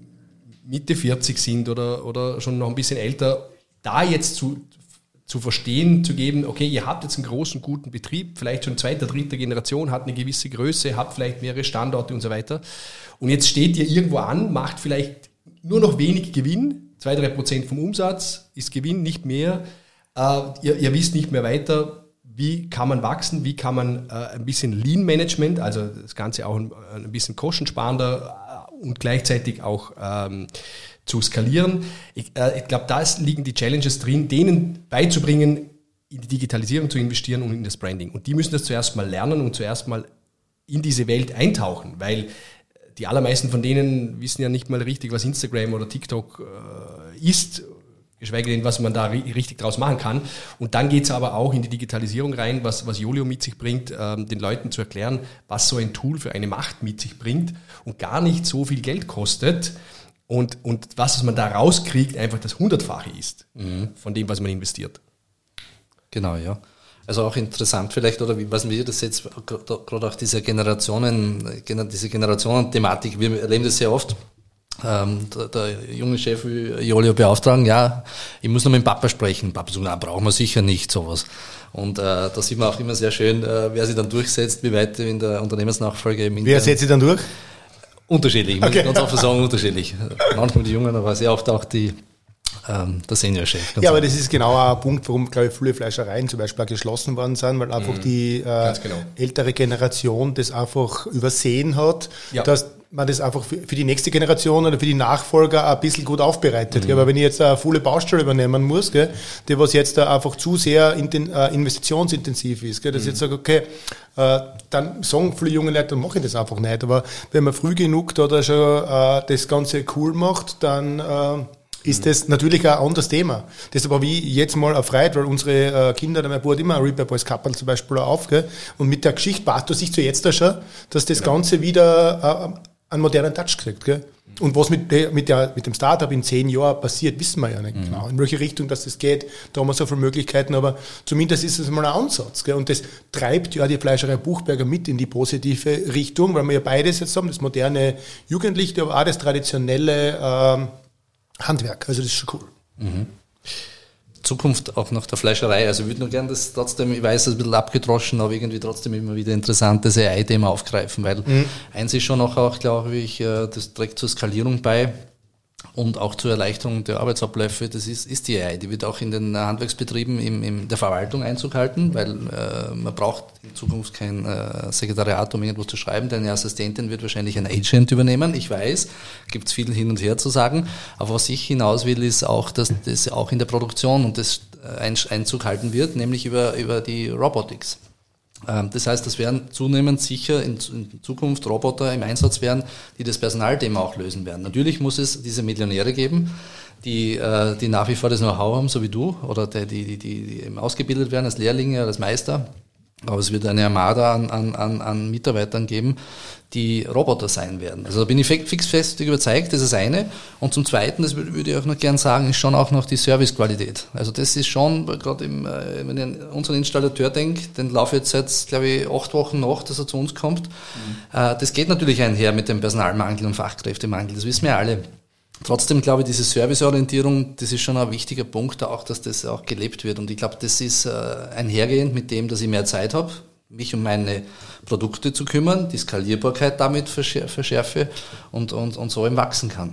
Mitte vierzig sind oder, oder schon noch ein bisschen älter, da jetzt zu, zu verstehen, zu geben, okay, ihr habt jetzt einen großen, guten Betrieb, vielleicht schon zweiter, dritter Generation, hat eine gewisse Größe, habt vielleicht mehrere Standorte und so weiter. Und jetzt steht ihr irgendwo an, macht vielleicht nur noch wenig Gewinn, zwei, drei Prozent vom Umsatz ist Gewinn, nicht mehr. Äh, ihr, ihr wisst nicht mehr weiter, wie kann man wachsen, wie kann man äh, ein bisschen Lean-Management, also das Ganze auch ein, ein bisschen kostensparender äh, und gleichzeitig auch ähm, zu skalieren. Ich, äh, ich glaube, da liegen die Challenges drin, denen beizubringen, in die Digitalisierung zu investieren und in das Branding. Und die müssen das zuerst mal lernen und zuerst mal in diese Welt eintauchen, weil die allermeisten von denen wissen ja nicht mal richtig, was Instagram oder TikTok äh, ist, geschweige denn, was man da ri- richtig draus machen kann. Und dann geht es aber auch in die Digitalisierung rein, was, was Yolio mit sich bringt, ähm, den Leuten zu erklären, was so ein Tool für eine Macht mit sich bringt und gar nicht so viel Geld kostet. Und, und was man da rauskriegt, einfach das Hundertfache ist mhm. von dem, was man investiert. Genau, ja. Also auch interessant vielleicht, oder wie was wir das jetzt, gerade auch diese Generationen, diese Generationen-Thematik, wir erleben das sehr oft. Ähm, der, der junge Chef will Yolio beauftragen, ja, ich muss noch mit dem Papa sprechen. Papa sagt, nein, brauchen wir sicher nicht sowas. Und äh, da sieht man auch immer sehr schön, äh, wer sich dann durchsetzt, wie weit in der Unternehmensnachfolge im Wer setzt sich dann durch? Unterschiedlich, muss okay. ich ganz offen sagen, unterschiedlich. Manchmal die Jungen, aber sehr oft auch die, ähm, der Seniorchef. Ja, aber das ist genau ein Punkt, warum, glaube ich, viele Fleischereien zum Beispiel auch geschlossen worden sind, weil einfach mhm. die äh, genau. ältere Generation das einfach übersehen hat, ja. dass man das einfach für, für die nächste Generation oder für die Nachfolger ein bisschen gut aufbereitet. Mhm. Gell? Aber wenn ich jetzt eine volle Baustelle übernehmen muss, gell, die was jetzt da einfach zu sehr in den, äh, investitionsintensiv ist, gell, dass mhm. ich jetzt sage, okay, äh, dann sagen viele junge Leute, dann mache ich das einfach nicht. Aber wenn man früh genug da, da schon äh, das Ganze cool macht, dann äh, ist das natürlich ein anderes Thema. Deshalb habe ich jetzt mal erfreut, weil unsere äh, Kinder, der mein Bruder immer ein Reaper Boys Couple zum Beispiel auf, gell, und mit der Geschichte bat sich zu jetzt da schon, dass das genau. Ganze wieder äh, einen modernen Touch kriegt. Gell? Und was mit, mit, der, mit dem Startup in zehn Jahren passiert, wissen wir ja nicht mhm. genau. In welche Richtung dass das geht, da haben wir so viele Möglichkeiten, aber zumindest ist es mal ein Ansatz. Gell? Und das treibt ja die Fleischerei Buchberger mit in die positive Richtung, weil wir ja beides jetzt haben, das moderne Jugendliche, aber auch das traditionelle ähm, Handwerk. Also das ist schon cool. Mhm. Zukunft auch nach der Fleischerei. Also ich würde nur gerne das trotzdem, ich weiß, es ist ein bisschen abgedroschen, aber irgendwie trotzdem immer wieder interessant, das A I-Thema aufgreifen, weil mhm. eins ist schon auch, auch glaube ich, das trägt zur Skalierung bei und auch zur Erleichterung der Arbeitsabläufe, das ist, ist die A I. Die wird auch in den Handwerksbetrieben im, in der Verwaltung Einzug halten, weil äh, man braucht in Zukunft kein äh, Sekretariat, um irgendwas zu schreiben. Deine Assistentin wird wahrscheinlich ein Agent übernehmen. Ich weiß, gibt es viel hin und her zu sagen. Aber was ich hinaus will, ist auch, dass das auch in der Produktion und das Einzug halten wird, nämlich über, über die Robotics. Das heißt, es werden zunehmend sicher in Zukunft Roboter im Einsatz werden, die das Personalthema auch lösen werden. Natürlich muss es diese Millionäre geben, die, die nach wie vor das Know-how haben, so wie du, oder die, die, die, die ausgebildet werden als Lehrlinge, als Meister aber es wird eine Armada an, an, an, an Mitarbeitern geben, die Roboter sein werden. Also da bin ich fix fest überzeugt, das ist das eine. Und zum Zweiten, das würde ich auch noch gern sagen, ist schon auch noch die Servicequalität. Also das ist schon, gerade im, wenn ich an unseren Installateur denke, den laufe ich jetzt seit, glaube ich, acht Wochen nach, dass er zu uns kommt. Mhm. Das geht natürlich einher mit dem Personalmangel und Fachkräftemangel, das wissen wir alle. Trotzdem glaube ich, diese Serviceorientierung, das ist schon ein wichtiger Punkt auch, dass das auch gelebt wird. Und ich glaube, das ist einhergehend mit dem, dass ich mehr Zeit habe, mich um meine Produkte zu kümmern, die Skalierbarkeit damit verschärfe und, und, und so eben wachsen kann.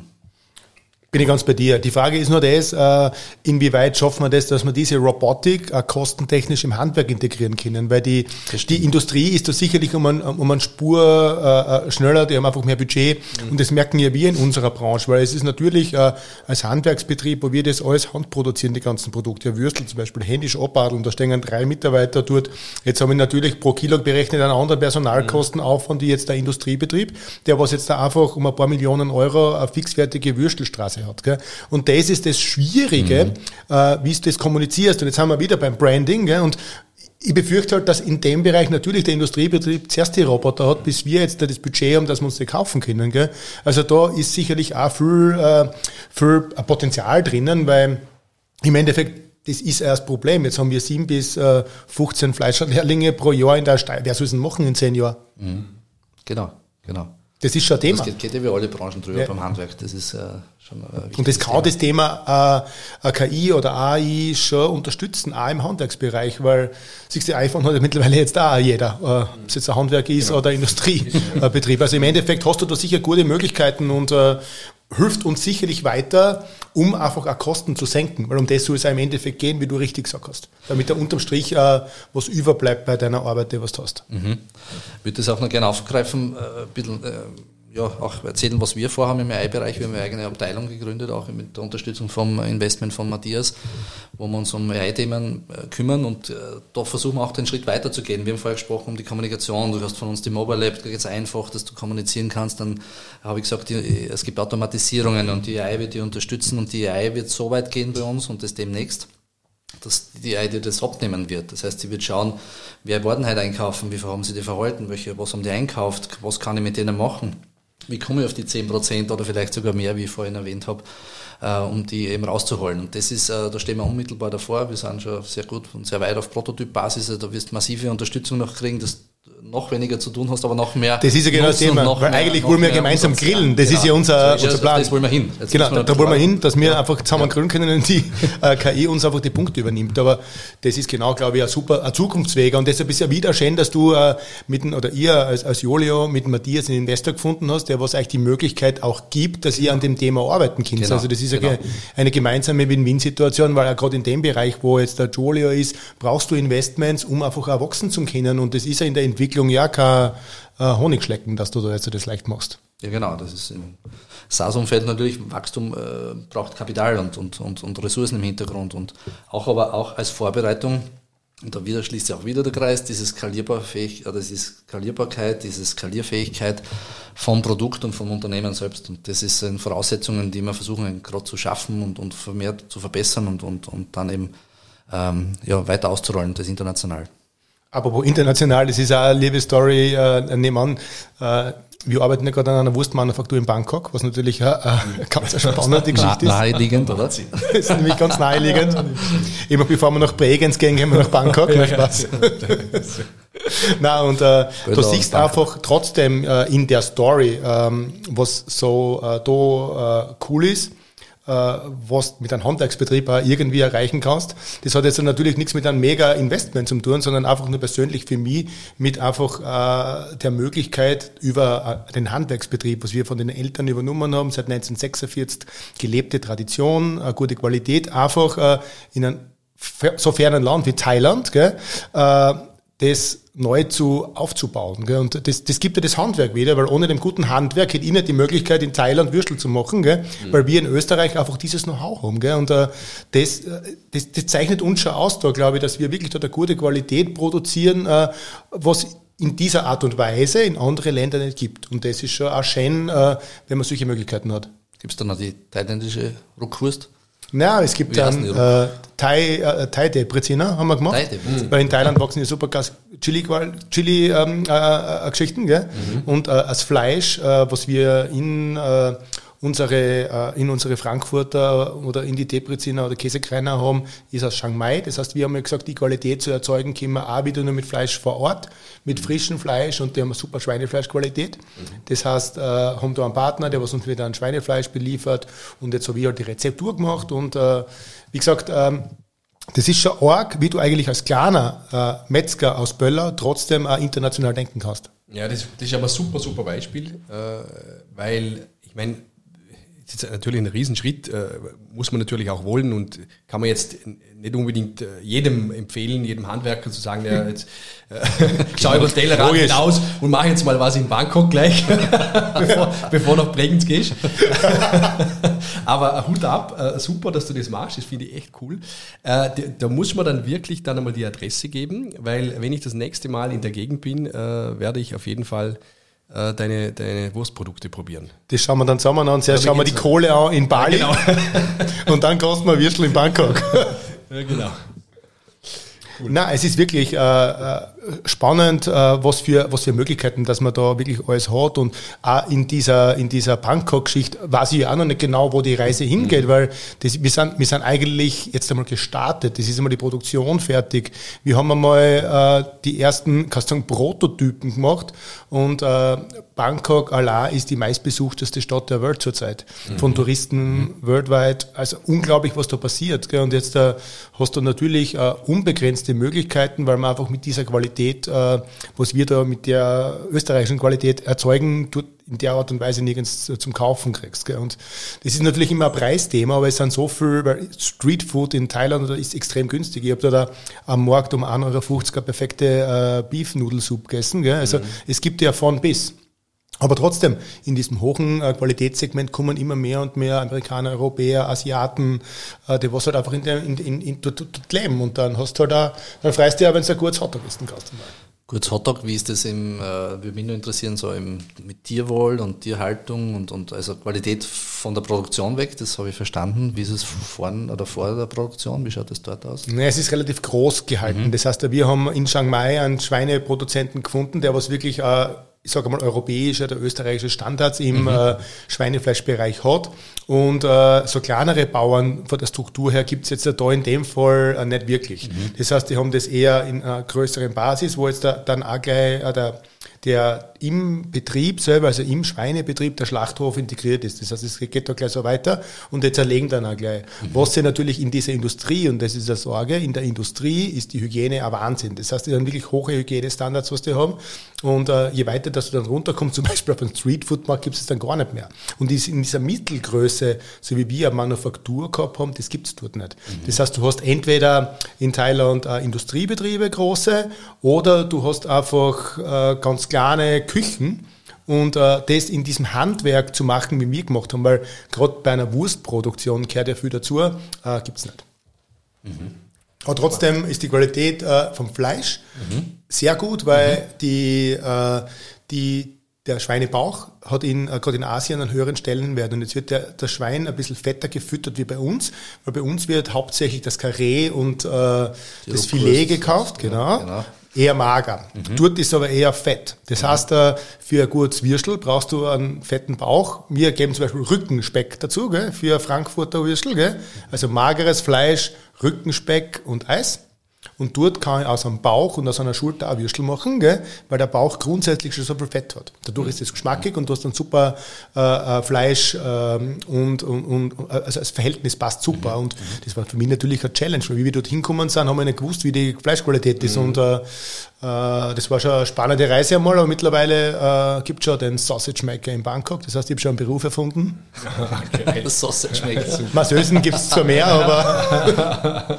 Bin ich ganz bei dir. Die Frage ist nur das, äh, inwieweit schaffen wir das, dass wir diese Robotik äh, kostentechnisch im Handwerk integrieren können, weil die, die Industrie ist da sicherlich um, ein, um eine Spur äh, schneller, die haben einfach mehr Budget mhm. und das merken ja wir in unserer Branche, weil es ist natürlich äh, als Handwerksbetrieb, wo wir das alles handproduzieren, die ganzen Produkte, ja, Würstel zum Beispiel, händisch abbadeln, da stehen drei Mitarbeiter dort, jetzt haben wir natürlich pro Kilo berechnet einen anderen Personalkostenaufwand, wie jetzt der Industriebetrieb, der was jetzt da einfach um ein paar Millionen Euro eine fixfertige Würstelstraße hat. Gell? Und das ist das Schwierige, mhm. äh, wie du das kommunizierst. Und jetzt haben wir wieder beim Branding. Gell? Und ich befürchte halt, dass in dem Bereich natürlich der Industriebetrieb zuerst die Roboter hat, bis wir jetzt das Budget haben, dass wir uns die kaufen können. Gell? Also da ist sicherlich auch viel, äh, viel Potenzial drinnen, weil im Endeffekt das ist erst das Problem. Jetzt haben wir sieben bis äh, fünfzehn Fleischerlehrlinge pro Jahr in der Steiermark. Wer soll es denn machen in zehn Jahren? Mhm. Genau, genau. Das ist schon ein Thema. Das geht, geht ja wie alle Branchen drüber ja. beim Handwerk. Das ist äh, schon ein wichtiges Und das kann Thema. Das Thema äh, K I oder A I schon unterstützen, auch im Handwerksbereich, weil siehst du, iPhone hat ja mittlerweile jetzt auch jeder, äh, ob es jetzt ein Handwerk ist genau. oder Industriebetrieb. Also im Endeffekt hast du da sicher gute Möglichkeiten und äh, hilft uns sicherlich weiter, um einfach auch Kosten zu senken, weil um das soll es auch im Endeffekt gehen, wie du richtig gesagt hast. Damit da unterm Strich äh, was überbleibt bei deiner Arbeit, die was du hast. Mhm. Ich würde das auch noch gerne aufgreifen, äh, ein bisschen, äh, ja, auch erzählen, was wir vorhaben im A I-Bereich. Wir haben eine eigene Abteilung gegründet, auch mit der Unterstützung vom Investment von Matthias, wo wir uns um A I-Themen äh, kümmern und äh, da versuchen wir auch den Schritt weiter zu gehen. Wir haben vorher gesprochen um die Kommunikation. Du hast von uns die Mobile App, da geht es einfach, dass du kommunizieren kannst. Dann habe ich gesagt, die, es gibt Automatisierungen und die A I wird die unterstützen und die A I wird so weit gehen bei uns und das demnächst, dass die A I dir das abnehmen wird. Das heißt, sie wird schauen, wer worden heute einkaufen, wie haben sie die verhalten, welche, was haben die einkauft, was kann ich mit denen machen. Wie komme ich auf die zehn Prozent oder vielleicht sogar mehr, wie ich vorhin erwähnt habe, äh, um die eben rauszuholen. Und das ist, äh, da stehen wir unmittelbar davor. Wir sind schon sehr gut und sehr weit auf Prototypbasis. Also da wirst du massive Unterstützung noch kriegen, dass du noch weniger zu tun hast, aber noch mehr. Das ist ja genau das Thema, weil mehr, eigentlich wollen wir gemeinsam Umsatz grillen. Das genau. ist ja unser, so, unser Plan. Das wollen wir hin. Jetzt genau, da, da wollen wir hin, dass wir ja. einfach zusammen ja. grillen können und die äh, K I uns einfach die Punkte übernimmt. Aber das ist genau, glaube ich, ein super ein Zukunftsweg. Und deshalb ist ja wieder schön, dass du äh, mit dem, oder ihr als, als Jolio mit Matthias einen Investor gefunden hast, der was euch die Möglichkeit auch gibt, dass ihr an dem Thema arbeiten könnt. Genau. Also das ist genau. eine, eine gemeinsame Win-Win-Situation, weil auch gerade in dem Bereich, wo jetzt der Jolio ist, brauchst du Investments, um einfach auch wachsen zu können. Und das ist ja in der Entwicklung ja kein äh, Honigschlecken, dass du da jetzt das leicht machst. Ja genau, das ist im SaaS-Umfeld natürlich, Wachstum äh, braucht Kapital und, und, und, und Ressourcen im Hintergrund und auch aber auch als Vorbereitung, und da wieder schließt sich auch wieder der Kreis, diese Skalierbarfähig, oder diese Skalierbarkeit, diese Skalierfähigkeit vom Produkt und vom Unternehmen selbst. Und das ist eine Voraussetzungen, die wir versuchen gerade zu schaffen und, und vermehrt zu verbessern und, und, und dann eben ähm, ja, weiter auszurollen, das international. Apropos international, das ist auch eine liebe Story äh, nebenan. Äh, wir arbeiten ja gerade an einer Wurstmanufaktur in Bangkok, was natürlich eine, eine ganz spannende Geschichte ist. Naheliegend, oder? Das ist nämlich ganz naheliegend. Immer bevor wir nach Bregenz gehen, gehen wir nach Bangkok. Ja, Spaß. Na und äh, du siehst einfach trotzdem äh, in der Story, ähm, was so äh, da äh, cool ist, was mit einem Handwerksbetrieb auch irgendwie erreichen kannst. Das hat jetzt natürlich nichts mit einem mega Investment zu tun, sondern einfach nur persönlich für mich mit einfach äh, der Möglichkeit über äh, den Handwerksbetrieb, was wir von den Eltern übernommen haben, seit neunzehnhundertsechsundvierzig, gelebte Tradition, äh, gute Qualität, einfach äh, in einem so fernen Land wie Thailand, gell, äh, das neu zu aufzubauen. Gell? Und das, das gibt ja das Handwerk wieder, weil ohne dem guten Handwerk hätte ich nicht die Möglichkeit, in Thailand Würstel zu machen, gell? Mhm. Weil wir in Österreich einfach dieses Know-how haben. Gell? Und äh, das, das, das zeichnet uns schon aus, da glaube ich, dass wir wirklich dort eine gute Qualität produzieren, äh, was in dieser Art und Weise in andere Länder nicht gibt. Und das ist schon auch schön, äh, wenn man solche Möglichkeiten hat. Gibt es dann noch die thailändische Rockwurst? Na, es gibt Wie heißen dann die? äh, Thai, äh, Thai Depreziner, haben wir gemacht. Thai Depreziner. Weil in Thailand wachsen ja super Gas Chili, Chili ähm, äh, äh, Geschichten, gell? Mhm. Und äh, als Fleisch, äh, was wir in äh, unsere äh, in unsere Frankfurter oder in die Depreziner oder Käsekreiner haben, ist aus Chiang Mai. Das heißt, wir haben ja gesagt, die Qualität zu erzeugen, können wir auch wieder nur mit Fleisch vor Ort, mit frischem Fleisch, und die haben eine super Schweinefleischqualität. Mhm. Das heißt, äh, haben da einen Partner, der was uns wieder ein Schweinefleisch beliefert, und jetzt habe ich halt die Rezeptur gemacht, und äh, wie gesagt, ähm, das ist schon arg, wie du eigentlich als kleiner äh, Metzger aus Böller trotzdem auch international denken kannst. Ja, das, das ist aber ein super, super Beispiel, äh, weil, ich meine, das ist natürlich ein Riesenschritt, äh, muss man natürlich auch wollen, und kann man jetzt nicht unbedingt äh, jedem empfehlen, jedem Handwerker zu sagen, ja, jetzt äh, schau über den Tellerrand hinaus und mach jetzt mal was in Bangkok gleich, bevor, bevor nach Bregenz gehst. Aber Hut ab, äh, super, dass du das machst, das finde ich echt cool. Äh, da, da muss man dann wirklich dann einmal die Adresse geben, weil wenn ich das nächste Mal in der Gegend bin, äh, werde ich auf jeden Fall Deine, deine Wurstprodukte probieren. Das schauen wir dann zusammen an. Zuerst schauen wir die Kohle an in Bali, ja, genau. Und dann kosten wir Würstel in Bangkok. Ja, genau. Cool. Nein, es ist wirklich äh, spannend, äh, was für was für Möglichkeiten, dass man da wirklich alles hat, und auch in dieser in dieser Bangkok-Geschichte weiß ich ja auch noch nicht genau, wo die Reise hingeht, mhm. weil das, wir sind wir sind eigentlich jetzt einmal gestartet. Das ist einmal die Produktion fertig. Wir haben einmal äh, die ersten, kannst du sagen, Prototypen gemacht, und äh, Bangkok allein ist die meistbesuchteste Stadt der Welt zurzeit, mhm. von Touristen mhm. worldwide. Also unglaublich, was da passiert. Gell? Und jetzt äh, hast du natürlich äh, unbegrenzte Möglichkeiten, weil man einfach mit dieser Qualität, äh, was wir da mit der österreichischen Qualität erzeugen, dort in der Art und Weise nirgends zum Kaufen kriegst. Gell? Und das ist natürlich immer ein Preisthema, aber es sind so viel, weil Streetfood in Thailand ist extrem günstig. Ich habe da, da am Markt um ein Euro fünfzig eine perfekte äh, Beef-Nudelsuppe gegessen. Gell? Also mhm. es gibt ja von bis. Aber trotzdem, in diesem hohen äh, Qualitätssegment kommen immer mehr und mehr Amerikaner, Europäer, Asiaten, äh, die was halt einfach in, der, in, in, in dort, dort leben. Und dann hast du halt auch, dann freust du ja, wenn du ein gutes Hotdog essen kannst. Gutes Hotdog, wie ist das im, äh, würde mich nur interessieren, so im, mit Tierwohl und Tierhaltung und, und also Qualität von der Produktion weg, das habe ich verstanden. Wie ist es vor oder vor der Produktion? Wie schaut das dort aus? Ja, es ist relativ groß gehalten. Mhm. Das heißt, wir haben in Chiang Mai einen Schweineproduzenten gefunden, der was wirklich äh, ich sage mal, europäische oder österreichische Standards im mhm. äh, Schweinefleischbereich hat. Und äh, so kleinere Bauern von der Struktur her gibt es jetzt da in dem Fall äh, nicht wirklich. Mhm. Das heißt, die haben das eher in einer größeren Basis, wo jetzt da, dann auch gleich äh, der, der im Betrieb selber, also im Schweinebetrieb, der Schlachthof integriert ist. Das heißt, es geht da gleich so weiter, und jetzt erlegen dann auch gleich. Mhm. Was sie natürlich in dieser Industrie, und das ist eine Sorge, in der Industrie ist die Hygiene ein Wahnsinn. Das heißt, die haben wirklich hohe Hygienestandards, was die haben. Und äh, je weiter, dass du dann runterkommst, zum Beispiel auf einen Streetfood-Markt, gibt es dann gar nicht mehr. Und in dieser Mittelgröße, so wie wir eine Manufaktur gehabt haben, das gibt es dort nicht. Mhm. Das heißt, du hast entweder in Thailand äh, Industriebetriebe, große, oder du hast einfach äh, ganz kleine Küchen, und äh, das in diesem Handwerk zu machen, wie wir gemacht haben, weil gerade bei einer Wurstproduktion gehört ja viel dazu, äh, gibt es nicht. Mhm. Aber trotzdem ist die Qualität äh, vom Fleisch mhm. sehr gut, weil mhm. die, äh, die, der Schweinebauch hat in, äh, gerade in Asien einen höheren Stellenwert, und jetzt wird der, das Schwein ein bisschen fetter gefüttert wie bei uns, weil bei uns wird hauptsächlich das Karree und äh, das Filet gekauft, genau. genau. Eher mager. Mhm. Dort ist aber eher fett. Das mhm. heißt, für ein gutes Würstel brauchst du einen fetten Bauch. Wir geben zum Beispiel Rückenspeck dazu, gell, für Frankfurter Würstel. Gell. Also mageres Fleisch, Rückenspeck und Eis. Und dort kann ich aus einem Bauch und aus einer Schulter auch Würstel machen, gell, weil der Bauch grundsätzlich schon so viel Fett hat. Dadurch ist es geschmackig, und du hast dann super äh, Fleisch ähm, und, und, und also das Verhältnis passt super. Und das war für mich natürlich eine Challenge, weil wie wir dort hinkommen sind, haben wir nicht gewusst, wie die Fleischqualität ist. Mhm. Und äh, das war schon eine spannende Reise einmal, aber mittlerweile äh, gibt es schon den Sausage Maker in Bangkok. Das heißt, ich habe schon einen Beruf erfunden. Okay. Sausage Maker. Masseuse gibt es zwar mehr, aber...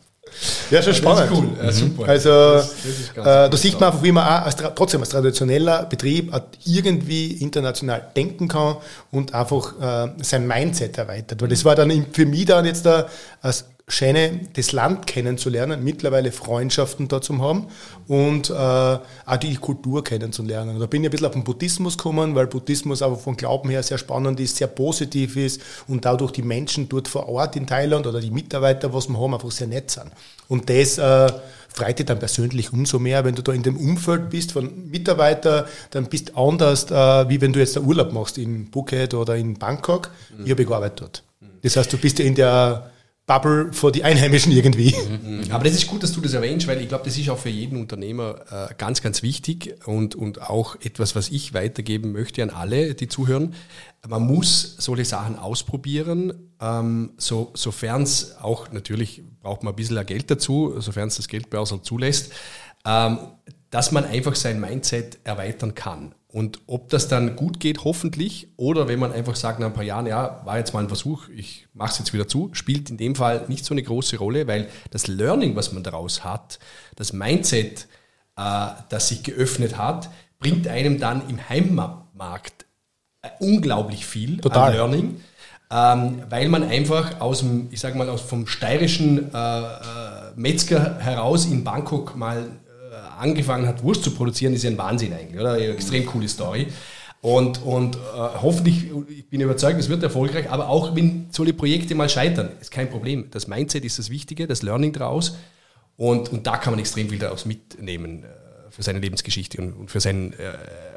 Ja, schon spannend. Das ist cool. Ja, super. Also, das, das äh, da sieht man einfach, wie man auch als, trotzdem als traditioneller Betrieb irgendwie international denken kann und einfach äh, sein Mindset erweitert. Weil das war dann für mich dann jetzt da als schöne, das Land kennenzulernen, mittlerweile Freundschaften da zu haben und äh, auch die Kultur kennenzulernen. Da bin ich ein bisschen auf den Buddhismus gekommen, weil Buddhismus aber vom Glauben her sehr spannend ist, sehr positiv ist und dadurch die Menschen dort vor Ort in Thailand oder die Mitarbeiter, was wir haben, einfach sehr nett sind. Und das äh, freut dich dann persönlich umso mehr, wenn du da in dem Umfeld bist von Mitarbeitern, dann bist du anders, äh, wie wenn du jetzt einen Urlaub machst in Phuket oder in Bangkok. Mhm. Ich habe gearbeitet dort. Das heißt, du bist ja in der Bubble vor die Einheimischen irgendwie. Aber das ist gut, dass du das erwähnst, weil ich glaube, das ist auch für jeden Unternehmer äh, ganz, ganz wichtig und, und auch etwas, was ich weitergeben möchte an alle, die zuhören. Man muss solche Sachen ausprobieren, ähm, so, sofern es auch, natürlich braucht man ein bisschen Geld dazu, sofern es das Geldbörse zulässt, ähm, dass man einfach sein Mindset erweitern kann. Und ob das dann gut geht, hoffentlich, oder wenn man einfach sagt, nach ein paar Jahren, ja, war jetzt mal ein Versuch, ich mache es jetzt wieder zu, spielt in dem Fall nicht so eine große Rolle, weil das Learning, was man daraus hat, das Mindset, äh, das sich geöffnet hat, bringt einem dann im Heimmarkt äh, unglaublich viel Total. An Learning, ähm, weil man einfach aus dem, ich sage mal, aus vom steirischen äh, äh, Metzger heraus in Bangkok mal angefangen hat, Wurst zu produzieren, ist ja ein Wahnsinn eigentlich, oder? Eine extrem coole Story. Und, und äh, hoffentlich, ich bin überzeugt, es wird erfolgreich, aber auch wenn solche Projekte mal scheitern, ist kein Problem. Das Mindset ist das Wichtige, das Learning daraus. Und, und da kann man extrem viel daraus mitnehmen äh, für seine Lebensgeschichte und, und für seinen äh,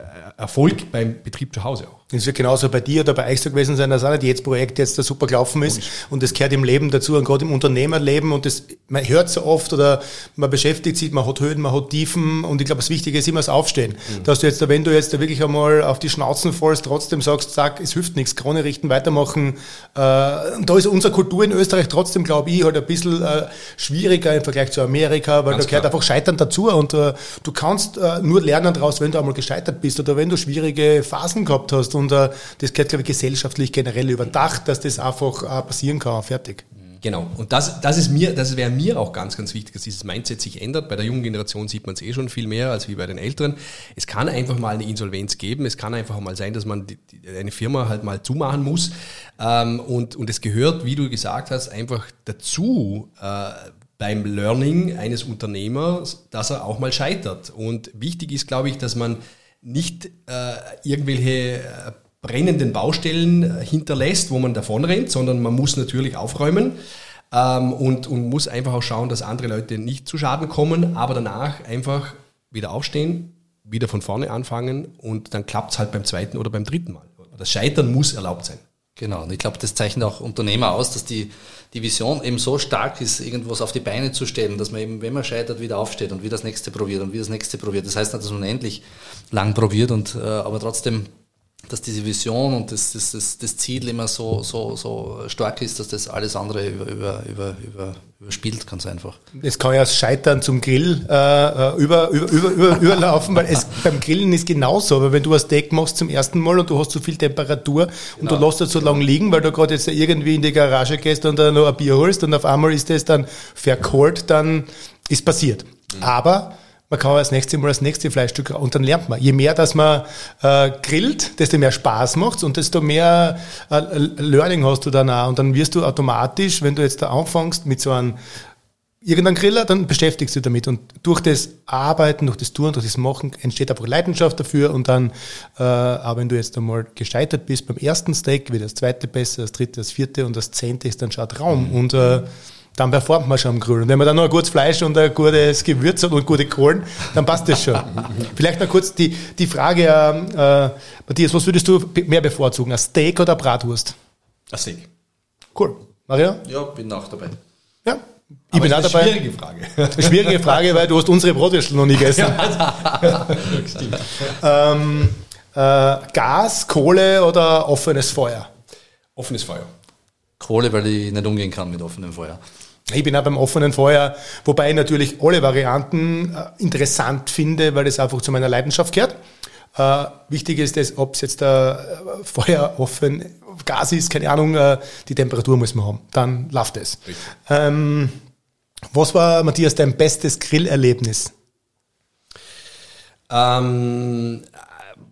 Erfolg beim Betrieb zu Hause auch. Es wird genauso bei dir oder bei euch so gewesen sein, dass auch nicht jedes Projekt jetzt da super gelaufen ist. Und das gehört im Leben dazu und gerade im Unternehmerleben und das, man hört so oft oder man beschäftigt sich, man hat Höhen, man hat Tiefen und ich glaube, das Wichtige ist immer das Aufstehen. Mhm. Dass du jetzt, wenn du jetzt da wirklich einmal auf die Schnauzen fallst, trotzdem sagst, sag, es hilft nichts, Krone richten, weitermachen. Äh, da ist unsere Kultur in Österreich trotzdem, glaube ich, halt ein bisschen äh, schwieriger im Vergleich zu Amerika, weil Ganz da gehört klar. einfach Scheitern dazu und äh, du kannst äh, nur lernen daraus, wenn du einmal gescheitert bist oder wenn du schwierige Phasen gehabt hast und uh, das gehört, glaube ich, gesellschaftlich generell überdacht, dass das einfach uh, passieren kann, fertig. Genau, und das, das ist mir, das wäre mir auch ganz, ganz wichtig, dass dieses Mindset sich ändert. Bei der jungen Generation sieht man es eh schon viel mehr als wie bei den Älteren. Es kann einfach mal eine Insolvenz geben, es kann einfach mal sein, dass man die, die, eine Firma halt mal zumachen muss ähm, und, und es gehört, wie du gesagt hast, einfach dazu, äh, beim Learning eines Unternehmers, dass er auch mal scheitert. Und wichtig ist, glaube ich, dass man nicht äh, irgendwelche äh, brennenden Baustellen hinterlässt, wo man davonrennt, sondern man muss natürlich aufräumen ähm, und, und muss einfach auch schauen, dass andere Leute nicht zu Schaden kommen, aber danach einfach wieder aufstehen, wieder von vorne anfangen und dann klappt es halt beim zweiten oder beim dritten Mal. Das Scheitern muss erlaubt sein. Genau, und ich glaube, das zeichnet auch Unternehmer aus, dass die, die Vision eben so stark ist, irgendwas auf die Beine zu stellen, dass man eben, wenn man scheitert, wieder aufsteht und wieder das nächste probiert und wieder das nächste probiert. Das heißt nicht, dass man unendlich lang probiert, und, äh, aber trotzdem, dass diese Vision und das, das, das, das Ziel immer so, so, so stark ist, dass das alles andere über, über, über, über, überspielt, ganz einfach. Es kann ja das Scheitern zum Grill äh, über, über, über, über, überlaufen, weil es beim Grillen ist genauso, aber wenn du ein Steak machst zum ersten Mal und du hast zu viel Temperatur und genau. du lässt es so lange liegen, weil du gerade jetzt irgendwie in die Garage gehst und dann noch ein Bier holst und auf einmal ist das dann verkohlt, dann ist passiert. Mhm. Aber man kann das nächste Mal das nächste Fleischstück und dann lernt man. Je mehr, dass man äh, grillt, desto mehr Spaß macht's und desto mehr äh, Learning hast du dann auch. Und dann wirst du automatisch, wenn du jetzt da anfängst mit so einem irgendeinem Griller, dann beschäftigst du dich damit. Und durch das Arbeiten, durch das Tun, durch das Machen entsteht einfach Leidenschaft dafür. Und dann, äh, auch wenn du jetzt einmal gescheitert bist beim ersten Steak, wird das zweite besser, das dritte, das vierte und das zehnte ist dann schon ein Traum. Und äh, dann performt man schon am Grill. Und wenn man dann noch ein gutes Fleisch und ein gutes Gewürz hat und gute Kohlen, dann passt das schon. Vielleicht noch kurz die, die Frage, äh, Matthias, was würdest du mehr bevorzugen, ein Steak oder eine Bratwurst? Ein Steak. Cool. Maria? Ja, bin auch dabei. Ja, ich bin auch dabei. Eine schwierige Frage. Eine schwierige Frage, weil du hast unsere Bratwürstel noch nie gegessen. Ja, stimmt. ähm, äh, Gas, Kohle oder offenes Feuer? Offenes Feuer. Kohle, weil ich nicht umgehen kann mit offenem Feuer. Ich bin auch beim offenen Feuer, wobei ich natürlich alle Varianten äh, interessant finde, weil das einfach zu meiner Leidenschaft gehört. Äh, wichtig ist es, ob es jetzt der äh, Feuer offen, Gas ist, keine Ahnung, äh, die Temperatur muss man haben. Dann läuft es. Ähm, was war, Matthias, dein bestes Grillerlebnis? Ähm,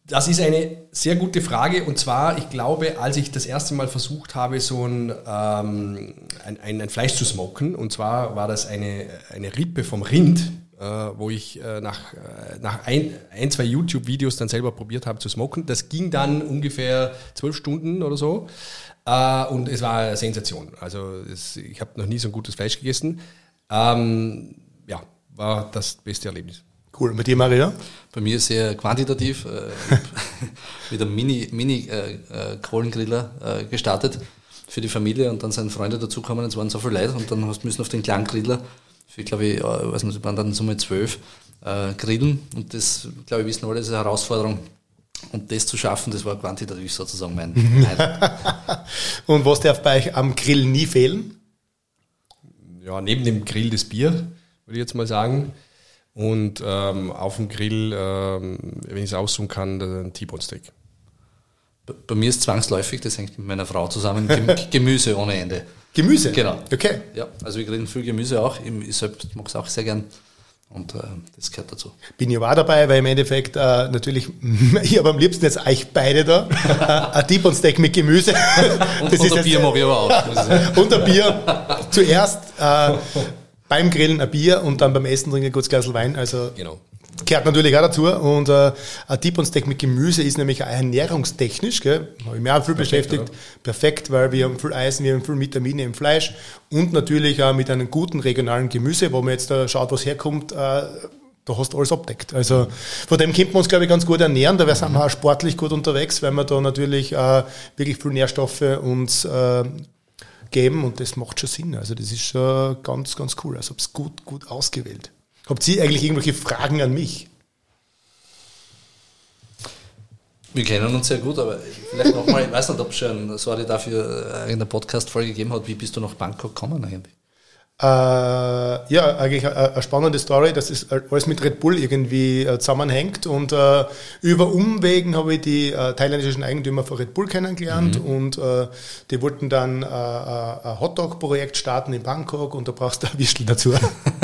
Das ist eine sehr gute Frage und zwar, ich glaube, als ich das erste Mal versucht habe, so ein, ähm, ein, ein, ein Fleisch zu smoken, und zwar war das eine, eine Rippe vom Rind, äh, wo ich äh, nach, äh, nach ein, ein, zwei YouTube-Videos dann selber probiert habe zu smoken. Das ging dann ungefähr zwölf Stunden oder so äh, und es war eine Sensation. Also es, ich habe noch nie so ein gutes Fleisch gegessen. Ähm, ja, war das beste Erlebnis. Cool. Und bei dir, Maria? Bei mir sehr quantitativ. Äh, mit einem Mini, Mini äh, äh, Kohlengriller äh, gestartet für die Familie und dann sind Freunde dazugekommen, es waren so viele Leute und dann hast du müssen auf den kleinen Griller für, glaube ich, äh, weiß nicht, waren dann so mit zwölf äh, grillen und das, glaube ich, wissen alle, das ist eine Herausforderung. Und das zu schaffen, das war quantitativ sozusagen mein Highlight. Und was darf bei euch am Grill nie fehlen? Ja, neben dem Grill das Bier, würde ich jetzt mal sagen. Und ähm, auf dem Grill, ähm, wenn ich es aussuchen kann, ein T-Bone Steak. Bei mir ist zwangsläufig, das hängt mit meiner Frau zusammen, Gem- Gemüse ohne Ende. Gemüse? Genau. Okay. Ja, also wir grillen viel Gemüse auch. Ich selbst mag es auch sehr gern. Und äh, das gehört dazu. Bin ich auch dabei, weil im Endeffekt äh, natürlich, ich habe am liebsten jetzt euch beide da, äh, ein T-Bone Steak mit Gemüse. Und, das und ist ein Bier mag ich aber auch. Muss ich sagen. Und ein Bier. Zuerst äh, beim Grillen ein Bier und dann beim Essen trinken ein kurzes Glas Wein. Also Genau. gehört natürlich auch dazu. Und äh, ein T-Bone Steak mit Gemüse ist nämlich auch ernährungstechnisch, gell, habe ich mich auch viel Perfekt, beschäftigt. oder? Perfekt, weil wir haben viel Eisen, wir haben viel Vitamine im Fleisch und natürlich auch mit einem guten regionalen Gemüse, wo man jetzt da schaut, was herkommt, äh, da hast du alles abdeckt. Also von dem könnten wir uns, glaube ich, ganz gut ernähren. Da sind wir auch sportlich gut unterwegs, weil wir da natürlich äh, wirklich viel Nährstoffe uns äh, geben und das macht schon Sinn. Also das ist schon ganz, ganz cool. Also hab's gut, gut ausgewählt. Habt ihr eigentlich irgendwelche Fragen an mich? Wir kennen uns sehr gut, aber vielleicht nochmal, ich weiß nicht, ob es schon, sorry dafür, in der Podcast-Folge gegeben hat, wie bist du nach Bangkok gekommen eigentlich? Äh, ja, eigentlich eine, eine spannende Story, dass es alles mit Red Bull irgendwie äh, zusammenhängt und äh, über Umwegen habe ich die äh, thailändischen Eigentümer von Red Bull kennengelernt mhm. und äh, die wollten dann äh, ein Hotdog-Projekt starten in Bangkok und da brauchst du ein Würstel dazu.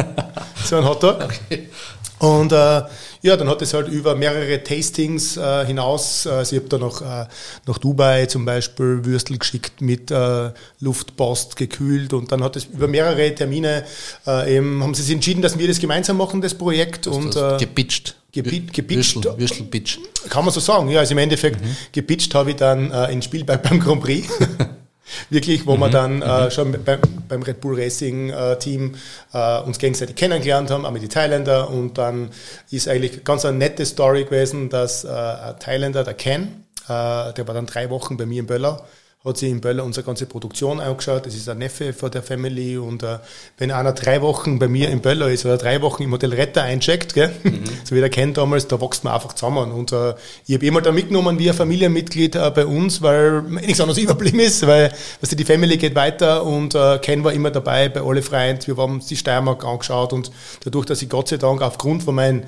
So ein Hotdog. Okay. Und äh, ja, dann hat es halt über mehrere Tastings äh, hinaus, also ich habe da noch äh, nach Dubai zum Beispiel Würstel geschickt mit äh, Luftpost gekühlt und dann hat es über mehrere Termine äh, eben, haben sie sich entschieden, dass wir das gemeinsam machen, das Projekt. Das und äh, äh, gepitcht. Gepitcht, gepitcht. Würstel, Würstelpitch. Kann man so sagen, ja, also im Endeffekt mhm. gepitcht habe ich dann äh, in Spielberg beim Grand Prix. Wirklich, wo mhm. wir dann äh, schon beim, beim Red Bull Racing äh, Team äh, uns gegenseitig kennengelernt haben, auch mit den Thailänder. Und dann ist eigentlich ganz eine nette Story gewesen, dass äh, ein Thailänder, der Ken, äh, der war dann drei Wochen bei mir in Böller, hat sich in Böller unsere ganze Produktion angeschaut. Das ist ein Neffe von der Family. Und äh, wenn einer drei Wochen bei mir in Böller ist oder drei Wochen im Hotel Retter eincheckt, gell? Mhm. So wie der Ken damals, da wächst man einfach zusammen. Und äh, ich habe immer da mitgenommen wie ein Familienmitglied äh, bei uns, weil nichts anderes überblieben ist, weil weißt du, die Family geht weiter und äh, Ken war immer dabei bei alle Freund. Wir haben uns die Steiermark angeschaut und dadurch, dass ich Gott sei Dank aufgrund von meinem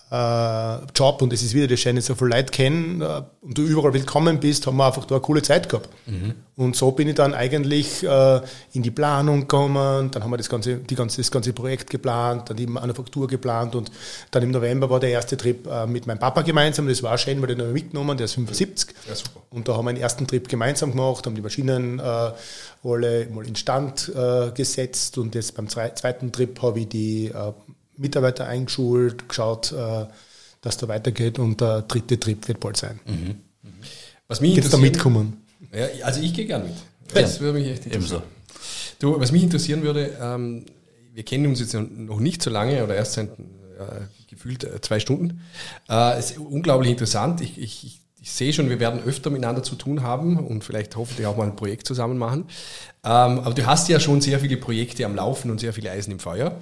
Uh, Job und es ist wieder das Schöne, so viele Leute kennen uh, und du überall willkommen bist, haben wir einfach da eine coole Zeit gehabt. Mhm. Und so bin ich dann eigentlich uh, in die Planung gekommen, dann haben wir das ganze, die ganze, das ganze Projekt geplant, dann die Manufaktur geplant und dann im November war der erste Trip uh, mit meinem Papa gemeinsam, das war auch schön, weil den haben wir mitgenommen, der ist fünfundsiebzig. Ja, super. Und da haben wir den ersten Trip gemeinsam gemacht, haben die Maschinen uh, alle mal in Stand uh, gesetzt und jetzt beim zweiten Trip habe ich die uh, Mitarbeiter eingeschult, geschaut, dass da weitergeht und der dritte Trip wird bald sein. Mhm. Was mich Geht's da mitkommen? Ja, also ich gehe gern mit. Das ja. würde mich echt interessieren. Ebenso. Du, was mich interessieren würde, ähm, wir kennen uns jetzt noch nicht so lange oder erst seit äh, gefühlt äh, zwei Stunden. Äh, es ist unglaublich interessant. Ich, ich, ich Ich sehe schon, wir werden öfter miteinander zu tun haben und vielleicht hoffentlich auch mal ein Projekt zusammen machen. Ähm, aber du hast ja schon sehr viele Projekte am Laufen und sehr viele Eisen im Feuer.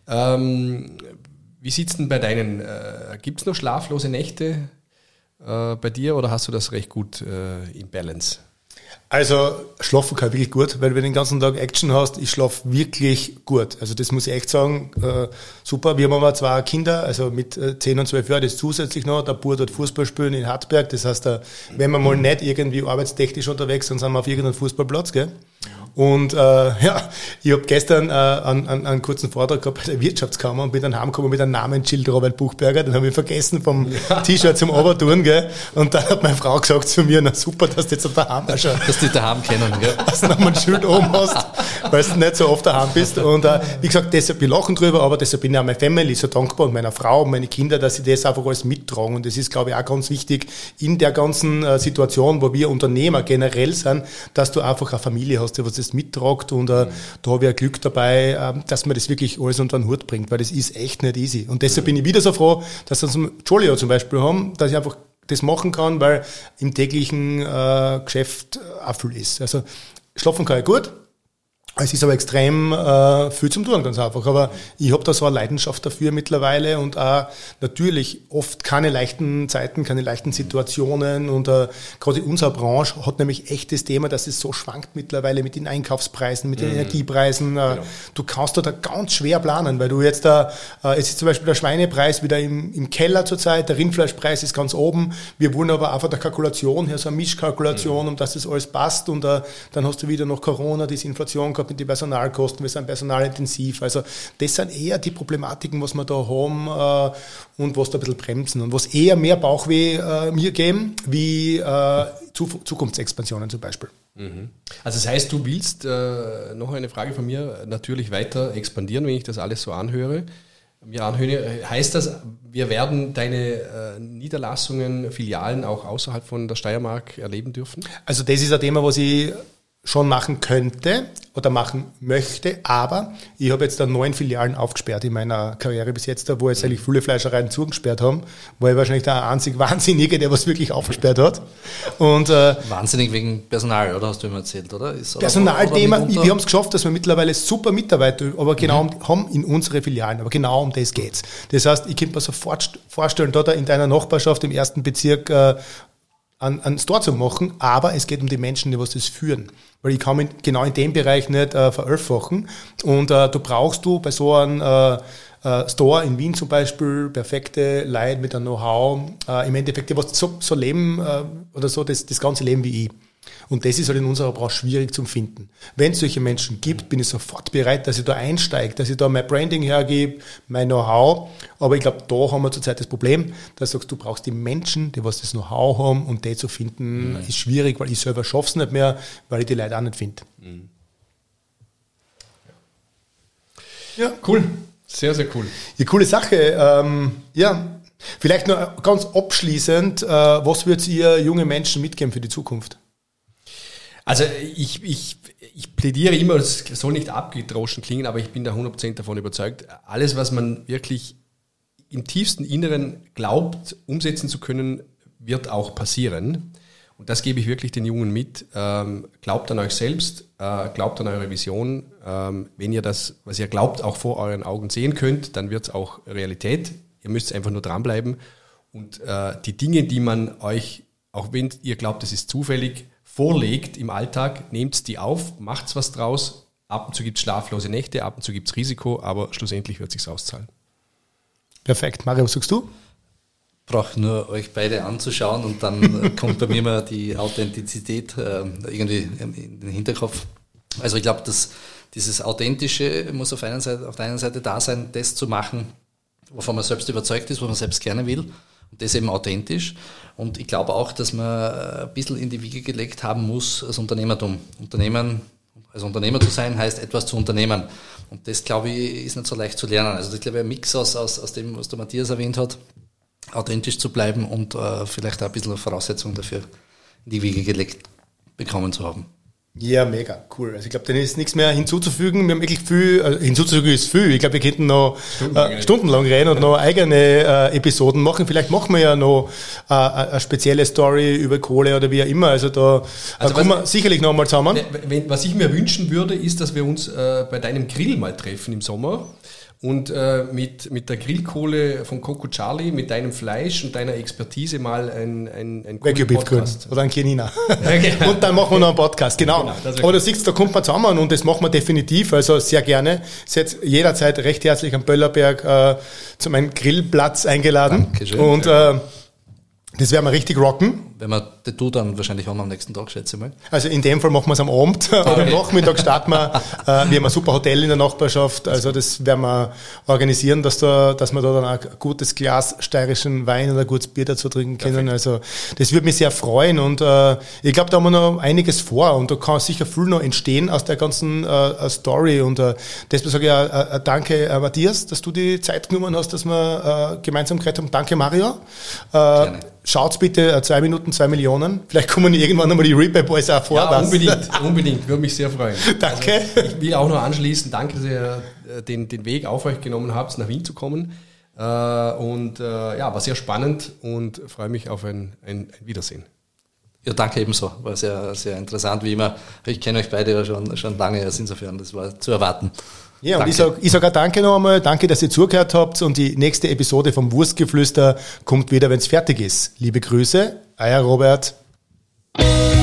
Ähm, wie sieht es denn bei deinen, äh, gibt es noch schlaflose Nächte äh, bei dir oder hast du das recht gut äh, im Balance? Also schlafen kann ich wirklich gut, weil wenn du den ganzen Tag Action hast, ich schlafe wirklich gut. Also das muss ich echt sagen, äh, super. Wir haben aber zwei Kinder, also mit äh, zehn und zwölf Jahren, das zusätzlich noch. Der Bub dort Fußball spielen in Hartberg, das heißt, da, wenn wir mal nicht irgendwie arbeitstechnisch unterwegs sind, sind wir auf irgendeinem Fußballplatz, gell? Und äh, ja, ich habe gestern äh, einen, einen, einen kurzen Vortrag gehabt bei der Wirtschaftskammer und bin dann heimgekommen mit einem Namensschild Robert Buchberger, den habe ich vergessen vom ja. T-Shirt zum Obertouren, gell? Und dann hat meine Frau gesagt zu mir, na super, dass du jetzt daheim bist. Dass die daheim kennen, gell? Dass du nochmal ein Schild oben hast, weil du nicht so oft daheim bist. Und äh, wie gesagt, deshalb, wir lachen drüber, aber deshalb bin ich auch meiner Family so dankbar und meiner Frau und meine Kinder, dass sie das einfach alles mittragen. Und das ist, glaube ich, auch ganz wichtig in der ganzen äh, Situation, wo wir Unternehmer generell sind, dass du einfach eine Familie hast, die was das mittragt. Und äh, mhm. da habe ich ein Glück dabei, äh, dass man das wirklich alles unter den Hut bringt, weil das ist echt nicht easy. Und deshalb mhm. bin ich wieder so froh, dass wir uns Jolio zum Beispiel haben, dass ich einfach das machen kann, weil im täglichen äh, Geschäft auch viel ist. Also schlafen kann ich gut. Es ist aber extrem äh, viel zum Tun, ganz einfach. Aber ich habe da so eine Leidenschaft dafür mittlerweile und auch natürlich oft keine leichten Zeiten, keine leichten Situationen. Und äh, gerade in unserer Branche hat nämlich echt das Thema, dass es so schwankt mittlerweile mit den Einkaufspreisen, mit den mhm. Energiepreisen. Äh, genau. Du kannst da, da ganz schwer planen, weil du jetzt da, äh, es ist zum Beispiel der Schweinepreis wieder im, im Keller zurzeit, der Rindfleischpreis ist ganz oben. Wir wollen aber einfach der Kalkulation her, so eine Mischkalkulation, mhm. um dass das alles passt. Und äh, dann hast du wieder noch Corona, diese Inflation gehabt mit den Personalkosten, wir sind personalintensiv. Also das sind eher die Problematiken, was wir da haben äh, und was da ein bisschen bremsen und was eher mehr Bauchweh äh, mir geben, wie äh, Zukunftsexpansionen zum Beispiel. Mhm. Also das heißt, du willst, äh, noch eine Frage von mir, natürlich weiter expandieren, wenn ich das alles so anhöre. Mir anhöre, heißt das, wir werden deine äh, Niederlassungen, Filialen auch außerhalb von der Steiermark erleben dürfen? Also das ist ein Thema, was ich schon machen könnte oder machen möchte, aber ich habe jetzt da neun Filialen aufgesperrt in meiner Karriere bis jetzt, wo jetzt eigentlich viele Fleischereien zugesperrt haben, war ich wahrscheinlich der einzig Wahnsinnige, der was wirklich aufgesperrt hat. Und, äh, Wahnsinnig wegen Personal, oder hast du immer erzählt, oder? Ist, Personalthema, oder wir haben es geschafft, dass wir mittlerweile super Mitarbeiter aber genau mhm. haben in unsere Filialen, aber genau um das geht's. Das heißt, ich könnte mir sofort vorstellen, da in deiner Nachbarschaft im ersten Bezirk äh, einen, einen Store zu machen, aber es geht um die Menschen, die was das führen. Weil ich kann mich genau in dem Bereich nicht äh, verelfachen. Und äh, du brauchst du bei so einem äh, äh, Store in Wien zum Beispiel perfekte Leute mit einem Know-how, äh, im Endeffekt, die was so, so leben äh, oder so das, das ganze Leben wie ich. Und das ist halt in unserer Branche schwierig zu finden. Wenn es solche Menschen gibt, bin ich sofort bereit, dass ich da einsteige, dass ich da mein Branding hergebe, mein Know-how. Aber ich glaube, da haben wir zurzeit das Problem, dass du sagst, du brauchst die Menschen, die was das Know-how haben, und die zu finden, mhm. ist schwierig, weil ich selber schaffe es nicht mehr, weil ich die Leute auch nicht finde. Mhm. Ja, cool. Sehr, sehr cool. Ja, coole Sache. Ähm, ja, vielleicht noch ganz abschließend, äh, was würdet ihr junge Menschen mitgeben für die Zukunft? Also ich, ich, ich plädiere immer, es soll nicht abgedroschen klingen, aber ich bin da hundert Prozent davon überzeugt, alles, was man wirklich im tiefsten Inneren glaubt, umsetzen zu können, wird auch passieren. Und das gebe ich wirklich den Jungen mit. Ähm, glaubt an euch selbst, äh, glaubt an eure Vision. Ähm, wenn ihr das, was ihr glaubt, auch vor euren Augen sehen könnt, dann wird es auch Realität. Ihr müsst einfach nur dranbleiben. Und äh, die Dinge, die man euch, auch wenn ihr glaubt, es ist zufällig, vorlegt im Alltag, nehmt die auf, macht was draus. Ab und zu gibt es schlaflose Nächte, ab und zu gibt es Risiko, aber schlussendlich wird es sich auszahlen. Perfekt. Mario, was sagst du? Brauche nur euch beide anzuschauen und dann kommt bei mir mal die Authentizität äh, irgendwie in den Hinterkopf. Also ich glaube, dass dieses Authentische muss auf, einen Seite, auf der einen Seite da sein, das zu machen, wovon man selbst überzeugt ist, was man selbst gerne will. Und das eben authentisch. Und ich glaube auch, dass man ein bisschen in die Wiege gelegt haben muss, als Unternehmertum. Unternehmen, als Unternehmer zu sein, heißt etwas zu unternehmen. Und das, glaube ich, ist nicht so leicht zu lernen. Also das ist, glaube ich, ein Mix aus, aus, aus dem, was der Matthias erwähnt hat, authentisch zu bleiben und äh, vielleicht auch ein bisschen eine Voraussetzung dafür in die Wiege gelegt bekommen zu haben. Ja, mega, cool. Also ich glaube, dann ist nichts mehr hinzuzufügen. Wir haben wirklich viel, also hinzuzufügen ist viel. Ich glaube, wir könnten noch stundenlang, äh, stundenlang reden und noch eigene äh, Episoden machen. Vielleicht machen wir ja noch äh, eine spezielle Story über Kohle oder wie auch immer. Also da also kommen wir sicherlich noch mal zusammen. Wenn, was ich mir wünschen würde, ist, dass wir uns äh, bei deinem Grill mal treffen im Sommer. Und äh, mit, mit der Grillkohle von Coco Charlie, mit deinem Fleisch und deiner Expertise mal ein, ein, ein coolen Podcast. Oder ein Chianina. Ja, genau. Und dann machen wir noch einen Podcast, genau. genau Aber du siehst, da kommt man zusammen und das machen wir definitiv, also sehr gerne. Seid jederzeit recht herzlich am Böllerberg äh, zu meinem Grillplatz eingeladen. Dankeschön. Und äh, das werden wir richtig rocken. wenn wir das tun, dann wahrscheinlich haben wir am nächsten Tag, schätze ich mal. Also in dem Fall machen wir es am Abend oder Okay. am Nachmittag starten wir. Äh, wir haben ein super Hotel in der Nachbarschaft, also das werden wir organisieren, dass, da, dass wir da dann ein gutes Glas steirischen Wein oder ein gutes Bier dazu trinken können. Perfekt. Also das würde mich sehr freuen und äh, ich glaube, da haben wir noch einiges vor und da kann sicher viel noch entstehen aus der ganzen äh, Story und äh, deshalb sage ich äh, äh, danke äh, Matthias, dass du die Zeit genommen hast, dass wir äh, gemeinsam geredet haben. Danke Mario. Äh, Schaut's bitte, äh, zwei Minuten, zwei Millionen. Vielleicht kommen irgendwann nochmal die Replay Boys auch vor. Ja, was? unbedingt, unbedingt. Würde mich sehr freuen. Danke. Also, ich will auch noch anschließen, danke, dass ihr äh, den, den Weg auf euch genommen habt, nach Wien zu kommen. Äh, und äh, ja, war sehr spannend und freue mich auf ein, ein, ein Wiedersehen. Ja, danke ebenso. War sehr, sehr interessant, wie immer. Ich kenne euch beide ja schon, schon lange, also insofern, das war zu erwarten. Ja, und Danke. ich sage ich sag auch danke noch einmal, danke, dass ihr zugehört habt und die nächste Episode vom Wurstgeflüster kommt wieder, wenn es fertig ist. Liebe Grüße, euer Robert.